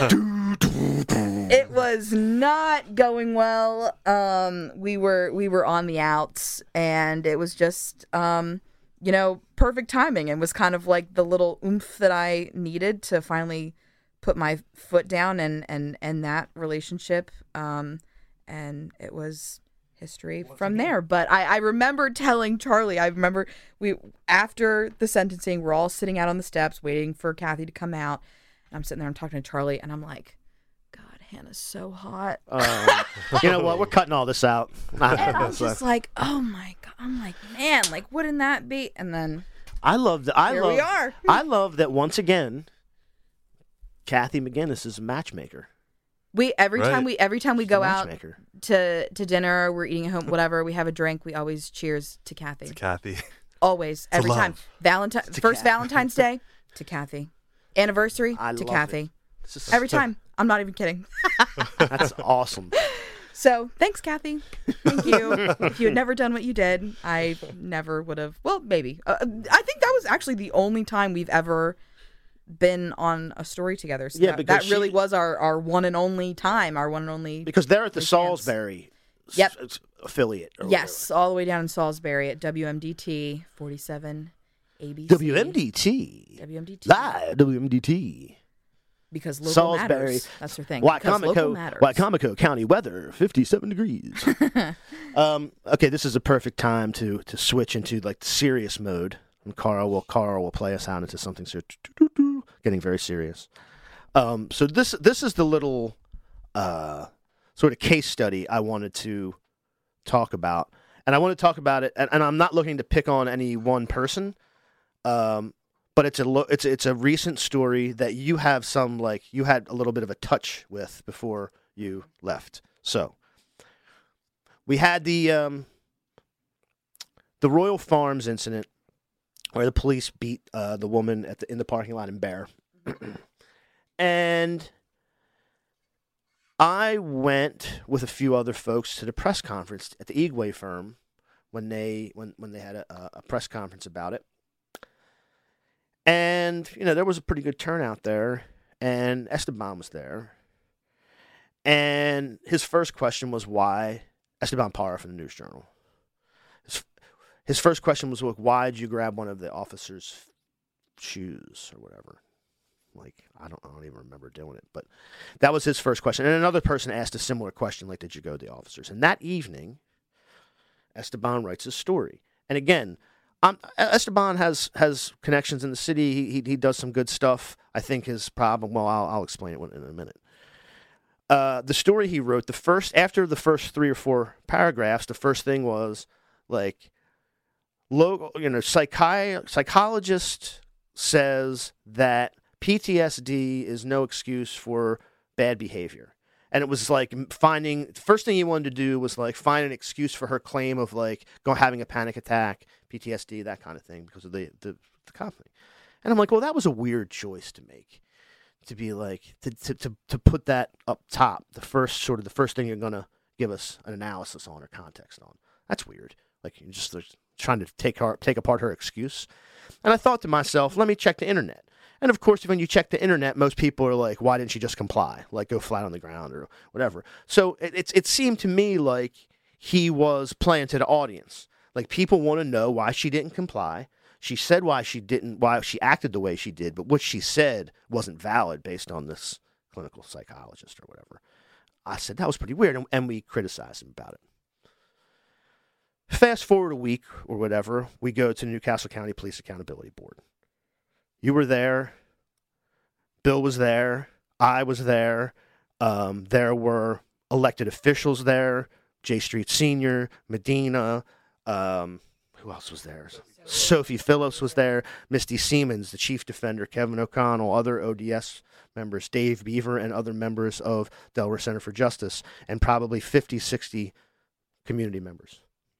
It was not going well. We were on the outs, and it was just perfect timing, and was kind of like the little oomph that I needed to finally put my foot down and that relationship. And it was history from there. But I remember telling Charlie, after the sentencing, we're all sitting out on the steps waiting for Kathy to come out. And I'm sitting there, I'm talking to Charlie, and I'm like, God, Hannah's so hot. You know what? We're cutting all this out. And I was just like, oh my God. I'm like, man, like, wouldn't that be? And then we are. I love that once again, Kathy McGinnis is a matchmaker. Every time we go out Matchmaker. to dinner, we're eating at home, whatever, we have a drink, we always cheers to Kathy. To Kathy. Always, every time. First Kathy. Valentine's Day, to Kathy. Anniversary, I to love Kathy. it. Every time. I'm not even kidding. That's awesome. So, thanks, Kathy. Thank you. If you had never done what you did, I never would have. Well, maybe. I think that was actually the only time we've ever been on a story together. So Yeah, that really was our one and only time, our one and only. Because they're at the chance. Salisbury Yep. affiliate. Or Yes, all the way down in Salisbury at WMDT 47 ABC. WMDT. Live WMDT. Because local Salisbury. matters. That's their thing. Because local matters. Wycomico County weather, 57 degrees. Okay, this is a perfect time to switch into like the serious mode. And Carl will play us out into something serious. Getting very serious. So this is the little sort of case study I wanted to talk about, and I want to talk about it. And I'm not looking to pick on any one person, but it's a recent story that you have you had a little bit of a touch with before you left. So we had the Royal Farms incident where the police beat the woman in the parking lot in Bear. And I went with a few other folks to the press conference at the Igwe firm when they had a press conference about it. And, there was a pretty good turnout there, and Esteban was there. And his first question was why, Esteban Parra from the News Journal. His first question was, why did you grab one of the officer's shoes or whatever? I don't even remember doing it, but that was his first question. And another person asked a similar question, did you go to the officers? And that evening, Esteban writes his story. And again, Esteban has connections in the city. He does some good stuff. I think his problem, I'll explain it in a minute. The story he wrote, after the first 3 or 4 paragraphs, the first thing was psychologist says that PTSD is no excuse for bad behavior. And it was first thing he wanted to do was find an excuse for her claim of having a panic attack, PTSD, that kind of thing, because of the conflict. And I'm like, well, that was a weird choice to make, to be to put that up top, the first thing you're gonna give us an analysis on or context on. That's weird. You're just trying to take apart her excuse. And I thought to myself, let me check the internet. And of course, when you check the internet, most people are like, why didn't she just comply? Go flat on the ground or whatever. So it seemed to me like he was playing to the audience. People want to know why she didn't comply. She said why she acted the way she did, but what she said wasn't valid based on this clinical psychologist or whatever. I said, that was pretty weird, and we criticized him about it. Fast forward a week or whatever, we go to the Newcastle County Police Accountability Board. You were there. Bill was there. I was there. There were elected officials there. J Street Sr., Medina. Who else was there? Sophie Phillips was there. Misty Siemens, the chief defender, Kevin O'Connell, other ODS members, Dave Beaver, and other members of Delaware Center for Justice, and probably 50, 60 community members.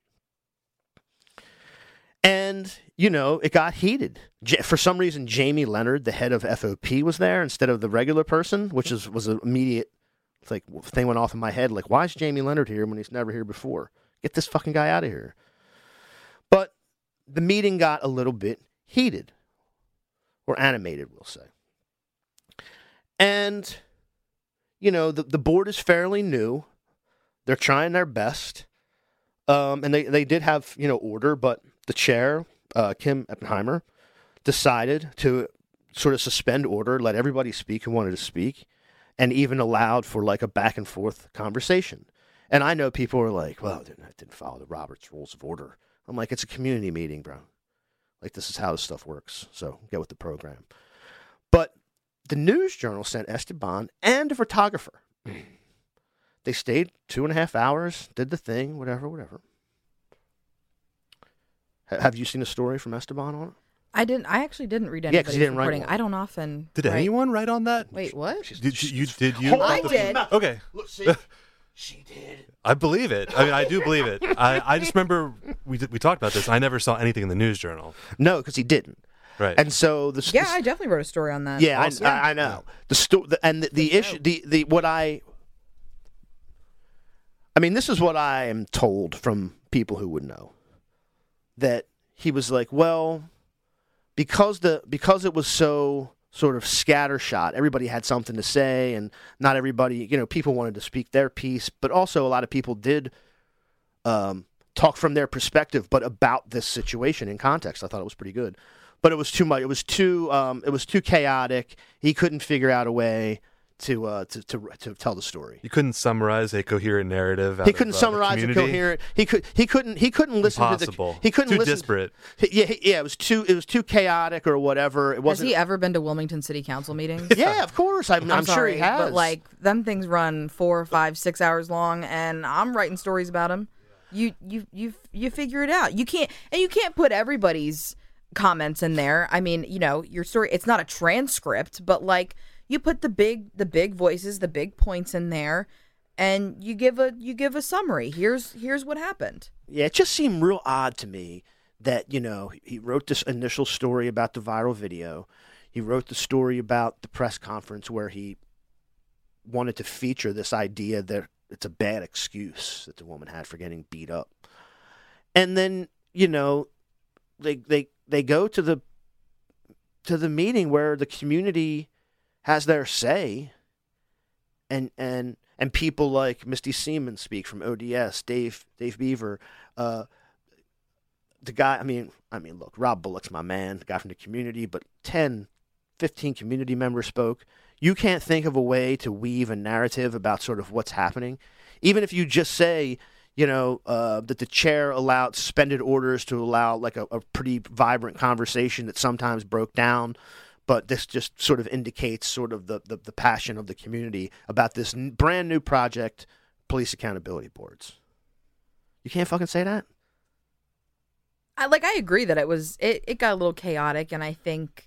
And, it got heated. For some reason, Jamie Leonard, the head of FOP, was there instead of the regular person, which was an immediate thing went off in my head. Why is Jamie Leonard here when he's never here before? Get this fucking guy out of here. But the meeting got a little bit heated, or animated, we'll say. And, the board is fairly new. They're trying their best. And they did have, order, but the chair, Kim Eppenheimer, decided to sort of suspend order, let everybody speak who wanted to speak, and even allowed for a back and forth conversation. And I know people are like, well, I didn't follow the Roberts Rules of Order. I'm like, it's a community meeting, bro. This is how this stuff works. So get with the program. But the News Journal sent Esteban and a photographer. They stayed 2.5 hours, did the thing, whatever. Have you seen a story from Esteban on it? I didn't. I actually didn't read anybody's 'cause he didn't write reporting. one. I don't often. Did anyone write on that? Wait, what? Did you? Hold I on, did. Okay. Look, see? She did. I believe it. I mean, I do believe it. I just remember we talked about this. I never saw anything in the News Journal. No, because he didn't. Right. And so Yeah, I definitely wrote a story on that. Yeah, Awesome. I know. The issue, this is what I am told from people who would know. That he was like, well, because it was so sort of scattershot, everybody had something to say, and not everybody, people wanted to speak their piece, but also a lot of people did talk from their perspective, but about this situation in context. I thought it was pretty good. But it was too much. It was too chaotic. He couldn't figure out a way to tell the story. You couldn't summarize a coherent narrative. He couldn't summarize a coherent. He couldn't listen Impossible. to the. He couldn't Too listen. disparate. Yeah, it was too chaotic or whatever. It Has wasn't. he ever been to Wilmington City Council meetings? Yeah, of course. I'm sure sorry, he has. But like them things run 4, 5, 6 hours long, and I'm writing stories about them. You figure it out. You can't put everybody's comments in there. I mean, your story. It's not a transcript, but like you put the big voices, the big points in there, and you give a summary. Here's what happened. Yeah, it just seemed real odd to me that he wrote this initial story about the viral video. He wrote the story about the press conference where he wanted to feature this idea that it's a bad excuse that the woman had for getting beat up. And then, they go to the meeting where the community has their say, and people like Misty Seaman speak from ODS, Dave Beaver, the guy. I mean, look, Rob Bullock's my man, the guy from the community, but 10, 15 community members spoke. You can't think of a way to weave a narrative about sort of what's happening, even if you just say, that the chair suspended orders to allow like a pretty vibrant conversation that sometimes broke down. But this just sort of indicates sort of the passion of the community about this brand new project, police accountability boards. You can't fucking say that. I agree that it got a little chaotic, and I think,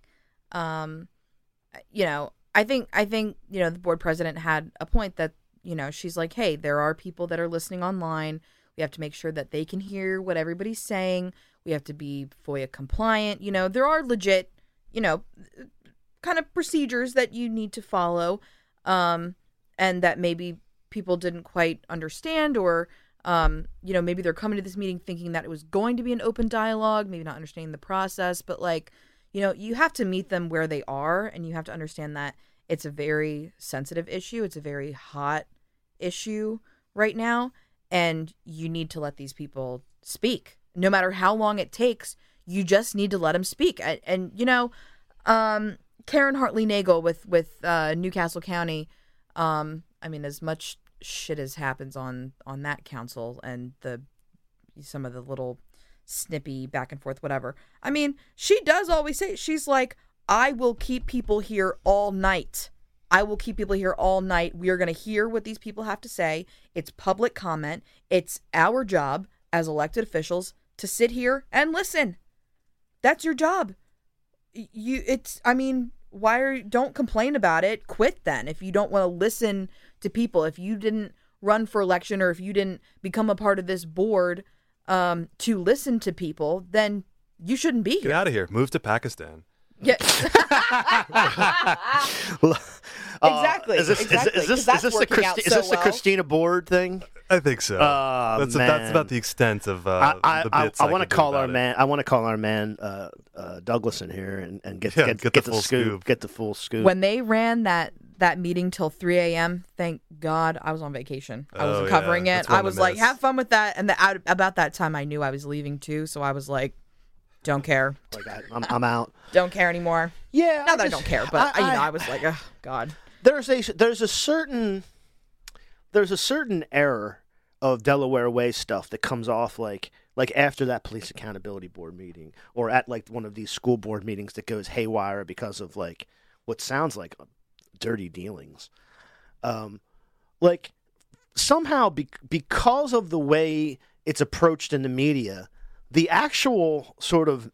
I think the board president had a point that, she's like, hey, there are people that are listening online. We have to make sure that they can hear what everybody's saying. We have to be FOIA compliant. There are legit, kind of procedures that you need to follow, and that maybe people didn't quite understand, or, maybe they're coming to this meeting thinking that it was going to be an open dialogue, maybe not understanding the process, but like, you have to meet them where they are, and you have to understand that it's a very sensitive issue. It's a very hot issue right now, and you need to let these people speak. No matter how long it takes, you just need to let them speak. And Karen Hartley Nagel with Newcastle County, as much shit as happens on that council and some of the little snippy back and forth, whatever. She does always say, she's like, I will keep people here all night. I will keep people here all night. We are going to hear what these people have to say. It's public comment. It's our job as elected officials to sit here and listen. That's your job. Don't complain about it. Quit then. If you don't want to listen to people, if you didn't run for election, or if you didn't become a part of this board to listen to people, then you shouldn't be here. Get out of here. Move to Pakistan. Yeah. Exactly. Is this the Christina Board thing? I think so. That's about the extent of the bits. I want to call our man. I want to call our man Douglas in here and get the full scoop. Get the full scoop. When they ran that meeting till 3 a.m., thank God I was on vacation. I wasn't covering it. I was like, have fun with that. And about that time, I knew I was leaving too, so I was like, don't care. Like I'm out. Don't care anymore. Yeah. Not that I don't care, but I was like, oh God. There's a certain error of Delaware Way stuff that comes off like after that police accountability board meeting, or at like one of these school board meetings that goes haywire because of like what sounds like dirty dealings. Somehow because of the way it's approached in the media, the actual sort of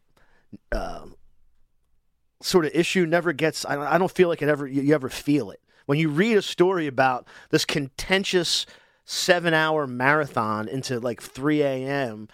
issue never gets. I don't feel like you ever feel it when you read a story about this contentious 7-hour marathon into like 3 a.m.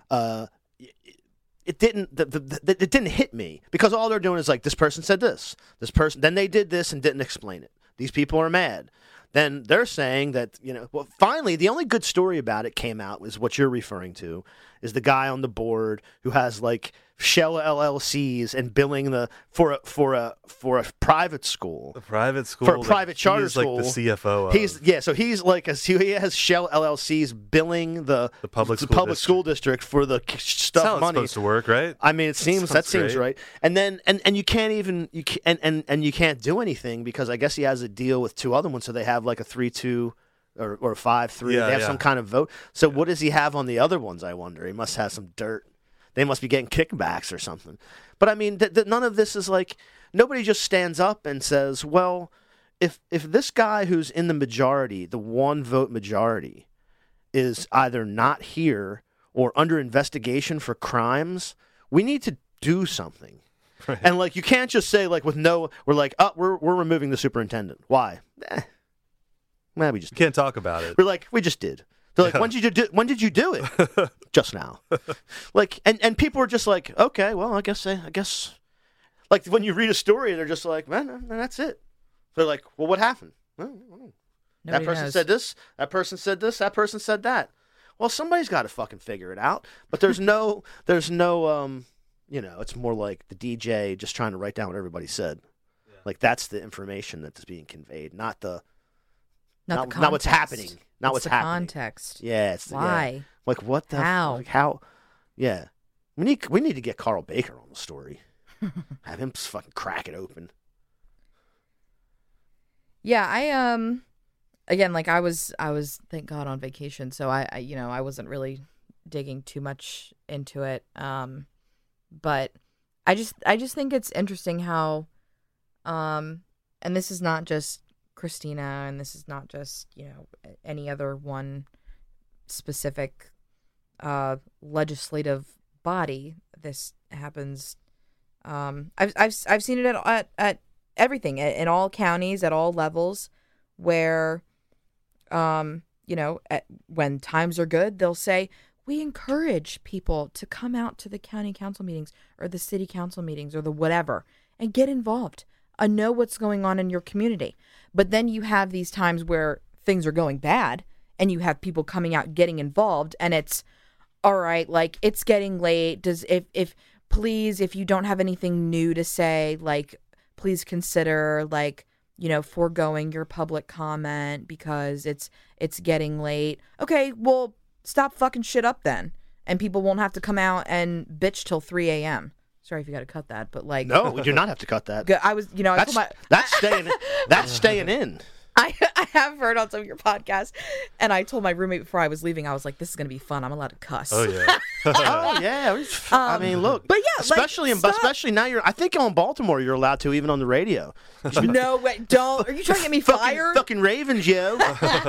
It didn't hit me, because all they're doing is like, this person said this person, then they did this and didn't explain it. These people are mad. Then they're saying that, finally, the only good story about it came out was what you're referring to. is the guy on the board who has like shell LLCs and billing for a private school. The private school. For a private charter he's like school. the CFO of. So he's like he has shell LLCs billing the public school district for the That's stuff how it's money. supposed to work, right? I mean, seems great. right. And then and you can't even you can't do anything because I guess he has a deal with two other ones, so they have like a 3-2 or a 5-3. Yeah, they have yeah. some kind of vote. So what does he have on the other ones? I wonder. He must have some dirt. They must be getting kickbacks or something. But I mean, none of this is like nobody just stands up and says, well, if this guy who's in the majority, the one vote majority, is either not here or under investigation for crimes, we need to do something. Right. And like you can't just say like we're like, oh, we're removing the superintendent. Why? Well, we just You can't talk about it. we're like we just did. They're like, Yeah. when did you do it? Just now. Like and people are just like, okay, well, I guess like when you read a story, they're just like, man, that's it. They're like, well, what happened? Well, I don't know. That Nobody person knows. said this. That person said this. That person said that. Well, somebody's got to fucking figure it out. But there's no, it's more like the DJ just trying to write down what everybody said. Yeah. Like that's the information that's being conveyed, not the what's context. happening, not It's what's the happening. context. Yeah, it's Why? yeah. Like what the How? Like how? Yeah, we need to get Carl Baker on the story. Have him fucking crack it open. Yeah, I again, like I was thank God on vacation, so I wasn't really digging too much into it. But I just think it's interesting how and this is not just Christina, and this is not just, any other one specific legislative body. This happens. I've seen it at everything in all counties at all levels, where when times are good, they'll say, we encourage people to come out to the county council meetings or the city council meetings or the whatever and get involved. Know what's going on in your community. But then you have these times where things are going bad and you have people coming out getting involved, and it's all right, like it's getting late. If you don't have anything new to say, like please consider foregoing your public comment because it's getting late. Okay, well, stop fucking shit up then. And people won't have to come out and bitch till 3 a.m. Sorry if you got to cut that, but like... No, we do not have to cut that. I was, I told my... That's staying in. I have heard on some of your podcasts, and I told my roommate before I was leaving, I was like, this is going to be fun. I'm allowed to cuss. Oh, yeah. Oh yeah. I mean, look. But yeah, especially now I think on Baltimore you're allowed to, even on the radio. No, wait, don't. Are you trying to get me fired? Fucking Ravens, yo.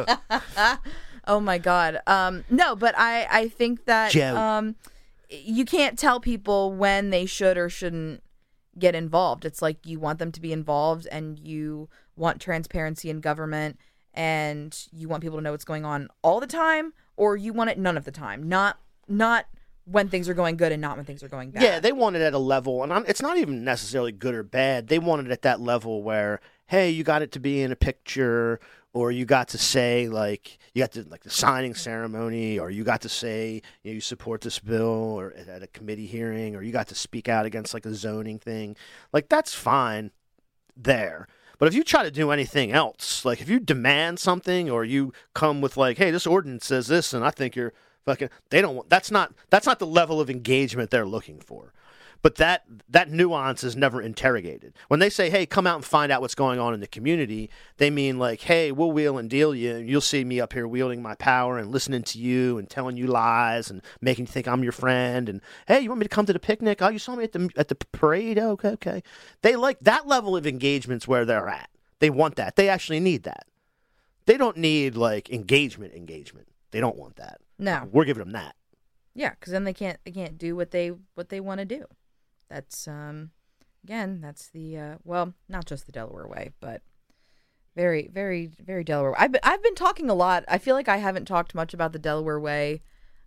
Oh my God. No, but I think that Joe. You can't tell people when they should or shouldn't get involved. It's like you want them to be involved, and you want transparency in government, and you want people to know what's going on all the time, or you want it none of the time. Not when things are going good and not when things are going bad. Yeah, they want it at a level, and it's not even necessarily good or bad. They want it at that level where, hey, you got it to be in a picture, or you got to say, like, you got to, like, the signing ceremony, or you got to say, you support this bill, or at a committee hearing, or you got to speak out against, like, a zoning thing. Like, that's fine there. But if you try to do anything else, like, if you demand something, or you come with, like, hey, this ordinance says this, and I think you're fucking, that's not the level of engagement they're looking for. But that nuance is never interrogated. When they say, hey, come out and find out what's going on in the community, they mean like, hey, we'll wheel and deal you, and you'll see me up here wielding my power and listening to you and telling you lies and making you think I'm your friend. And, hey, you want me to come to the picnic? Oh, you saw me at the parade? Oh, okay. They like that level of engagement's where they're at. They want that. They actually need that. They don't need, like, engagement. They don't want that. No. We're giving them that. Yeah, because then they can't do what they want to do. That's again, that's the well, not just the Delaware way, but very, very, very Delaware. I've been talking a lot. I feel like I haven't talked much about the Delaware way.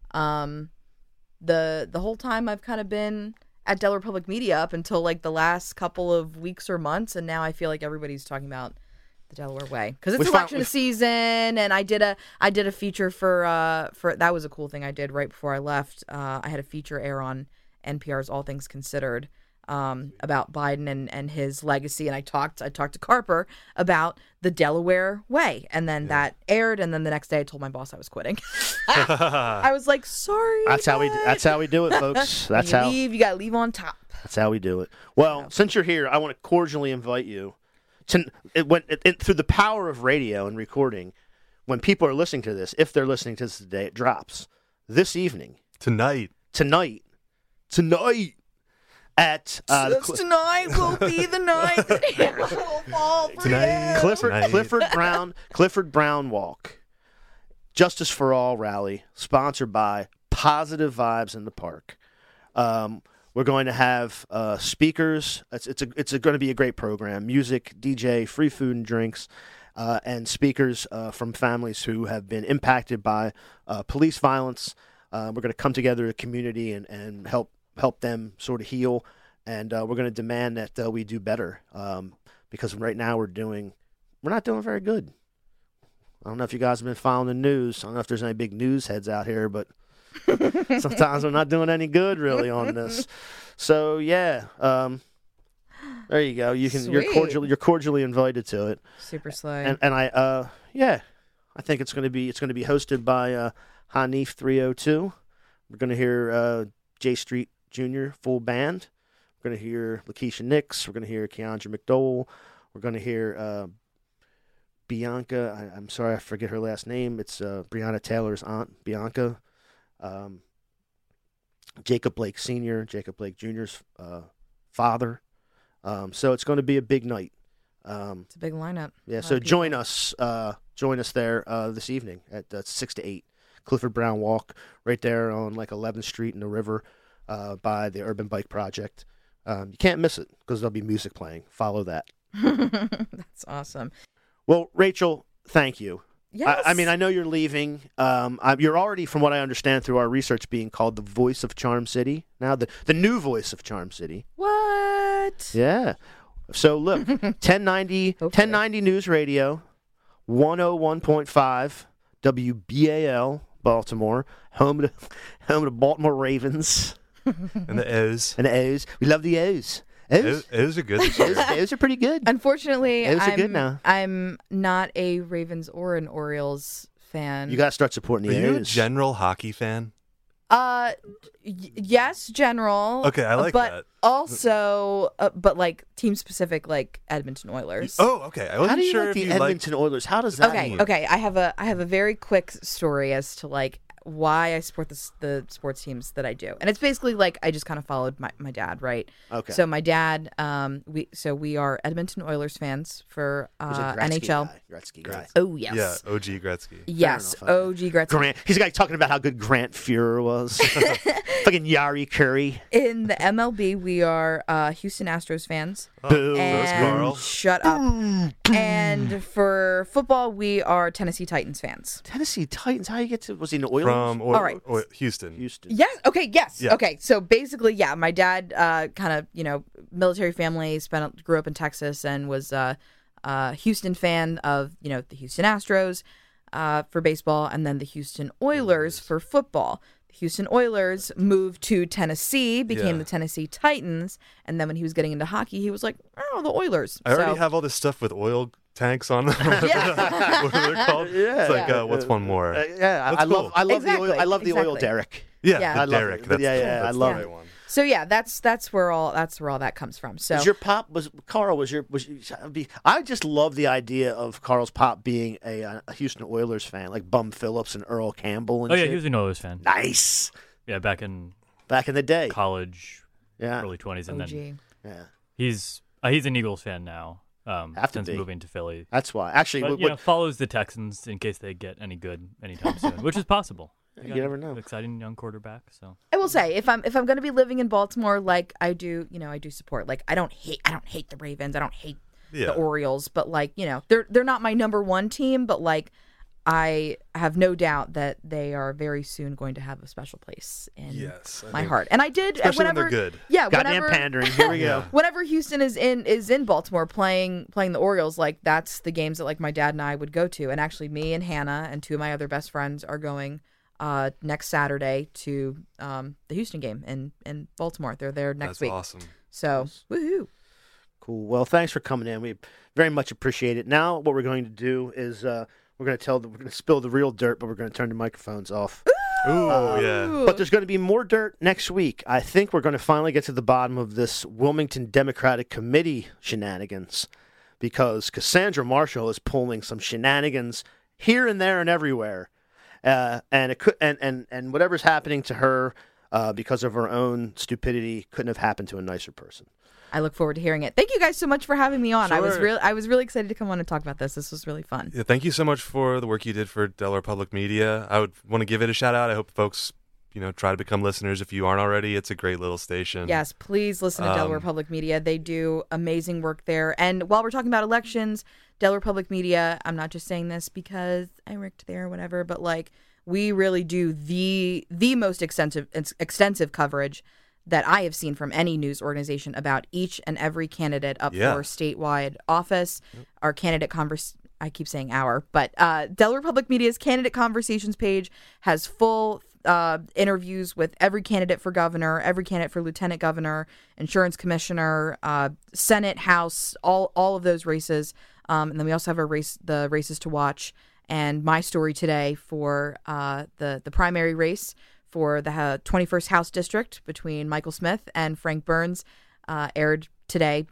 The whole time I've kind of been at Delaware Public Media up until like the last couple of weeks or months, and now I feel like everybody's talking about The Delaware Way, because it's We found- election season, and I did a feature for that was a cool thing I did right before I left. I had a feature air on NPR's All Things Considered about Biden and his legacy, and I talked to Carper about the Delaware Way, and then that aired, and then the next day I told my boss I was quitting. I was like, sorry. That's how we do it, folks. That's how You gotta leave on top. That's how we do it. Well, since you're here, I want to cordially invite you to through the power of radio and recording. When people are listening to this, if they're listening to this the day it drops, this evening, Tonight. at Tonight will be the night that it will fall for Tonight. you. Clifford Brown Walk, Justice for All rally, sponsored by Positive Vibes in the Park. We're going to have speakers. It's going to be a great program. Music, DJ, free food and drinks, and speakers from families who have been impacted by police violence. We're going to come together as a community and help them sort of heal. And we're going to demand that we do better because right now we're not doing very good. I don't know if you guys have been following the news. I don't know if there's any big news heads out here, but sometimes we're not doing any good really on this. So yeah, there you go. You're cordially invited to it. Super slay. And I think it's going to be hosted by Hanif 302. We're going to hear J Street Jr. full band. We're going to hear Lakeisha Nix. We're going to hear Keandra McDowell. We're going to hear Bianca. I'm sorry, I forget her last name. It's Breonna Taylor's aunt, Bianca. Jacob Blake Sr., Jacob Blake Jr.'s father. So it's going to be a big night. It's a big lineup. Yeah, so join us there this evening at 6 to 8. Clifford Brown Walk, right there on like 11th Street in the river by the Urban Bike Project. You can't miss it because there'll be music playing. Follow that. That's awesome. Well, Rachel, thank you. Yes. I mean, I know you're leaving. You're already, from what I understand through our research, being called the voice of Charm City. Now, the new voice of Charm City. What? Yeah. So, look, 1090 News Radio, 101.5 WBAL, Baltimore, home to Baltimore Ravens. And the O's. And the O's. We love the O's. O's? O's are good this year. O's are pretty good. Unfortunately, O's are good now. I'm not a Ravens or an Orioles fan. You got to start supporting Are the you a O's. general hockey fan? Yes, general. Okay, I like but that. Also, but like team specific, like Edmonton Oilers. Oh, okay. I How wasn't do you sure like if the you Edmonton Oilers? How does that Okay, mean? okay. I have a very quick story as to like why I support the sports teams that I do, and it's basically like I just kind of followed my dad, right? Okay. So my dad, we are Edmonton Oilers fans for Who's a Gretzky NHL. guy? Gretzky guy. Oh yes. Yeah, OG Gretzky. Yes, Fair enough, OG Gretzky. Grant. He's the guy talking about how good Grant Fuhrer was. Fucking Yari Curry. In the MLB, we are Houston Astros fans. Boo. And Carl. shut up. And for football, we are Tennessee Titans fans. Tennessee Titans. How you get to? Was he in the Oilers? From All right. Houston. Houston. Yes. Okay. Yes. Yeah. Okay. So basically, yeah, my dad, kind of, military family, grew up in Texas, and was a Houston fan of, the Houston Astros for baseball, and then the Houston Oilers for football. The Houston Oilers moved to Tennessee, became Yeah. the Tennessee Titans, and then when he was getting into hockey, he was like, "Oh, the Oilers." I already have all this stuff with oil tanks on them. Yeah. What are they called? Yeah. It's like, what's one more? Yeah, That's cool. I love Exactly, the oil. I love the oil exactly. derrick. Yeah, Yeah. the I love Derrick. it. That's Yeah, cool. yeah, I That's love the it. right one. So yeah, that's where all that comes from. So Was your pop Carl? I just love the idea of Carl's pop being a Houston Oilers fan, like Bum Phillips and Earl Campbell and Oh yeah, shit. he was an Oilers fan. Nice. Yeah, back in Back in the day. college, Yeah. early 20s, and OG. then Yeah. he's an Eagles fan now. Have to Since be. moving to Philly, That's why. Actually, but follows the Texans in case they get any good anytime soon, which is possible. They You got never an know. Exciting young quarterback. So I will say, if I'm going to be living in Baltimore, like I do, I do support. Like I don't hate the Ravens. I don't hate Yeah. the Orioles, but like they're not my number one team. But like I have no doubt that they are very soon going to have a special place in Yes, I my think- heart. And I did especially when whenever they're good. Yeah, Goddamn whenever pandering. Here we go. Yeah. whenever Houston is in Baltimore playing the Orioles, like that's the games that like my dad and I would go to. And actually, me and Hannah and two of my other best friends are going next Saturday to the Houston game in Baltimore. They're there next That's week. awesome. So woohoo! Cool. Well, thanks for coming in. We very much appreciate it. Now, what we're going to do is we're going to spill the real dirt, but we're going to turn the microphones off. Ooh, yeah. But there's going to be more dirt next week. I think we're going to finally get to the bottom of this Wilmington Democratic Committee shenanigans, because Cassandra Marshall is pulling some shenanigans here and there and everywhere, and it could and whatever's happening to her because of her own stupidity couldn't have happened to a nicer person. I look forward to hearing it. Thank you guys so much for having me on. I was Sure. really excited to come on and talk about this. This was really fun. Yeah, thank you so much for the work you did for Delaware Public Media. I would want to give it a shout out. I hope folks, try to become listeners if you aren't already. It's a great little station. Yes, please listen to Delaware Public Media. They do amazing work there. And while we're talking about elections, Delaware Public Media, I'm not just saying this because I worked there or whatever, but like we really do the most extensive coverage that I have seen from any news organization about each and every candidate up Yeah. for statewide office. Our candidate I keep saying our, but Delaware Public Media's candidate conversations page has full interviews with every candidate for governor, every candidate for lieutenant governor, insurance commissioner, Senate, House, all of those races. And then we also have the races to watch. And my story today for the primary race for the 21st House District between Michael Smith and Frank Burns aired today,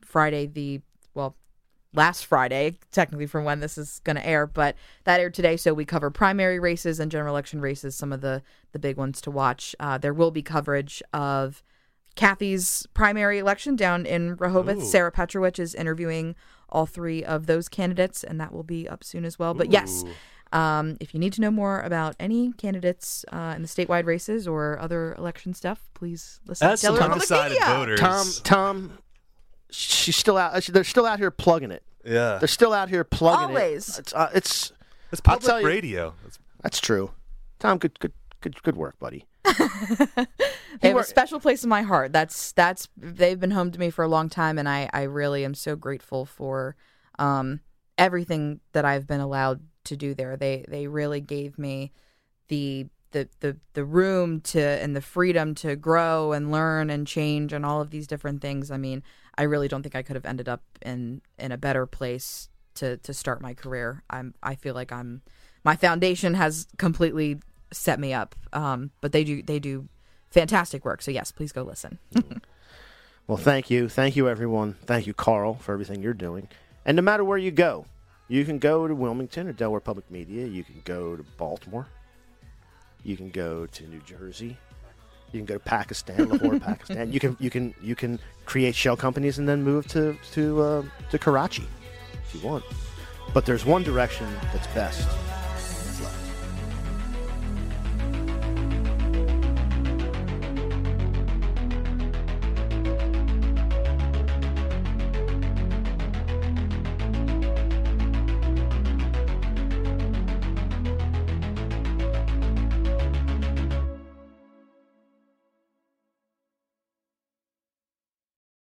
last Friday, technically from when this is going to air, but that aired today. So we cover primary races and general election races, some of the big ones to watch. There will be coverage of Kathy's primary election down in Rehoboth. Ooh. Sarah Petrovich is interviewing all three of those candidates, and that will be up soon as well. But yes, Ooh. if you need to know more about any candidates in the statewide races or other election stuff, please listen As to some Delaware Public undecided Media. voters. Tom, she's still out. They're still out here plugging it. Yeah. They're still out here plugging Always. it. It's It's I'll tell public you- radio. that's true. Tom, good work, buddy. They have a special place in my heart. They've been home to me for a long time, and I really am so grateful for everything that I've been allowed to do there. They really gave me the room to and the freedom to grow and learn and change and all of these different things. I mean, I really don't think I could have ended up in a better place to start my career. I feel like my foundation has completely set me up. But they do fantastic work. So yes, please go listen. Well, thank you, everyone. Thank you, Carl, for everything you're doing. And no matter where you go, you can go to Wilmington or Delaware Public Media. You can go to Baltimore. You can go to New Jersey. You can go to Pakistan, Lahore, Pakistan. You can create shell companies and then move to Karachi if you want. But there's one direction that's best,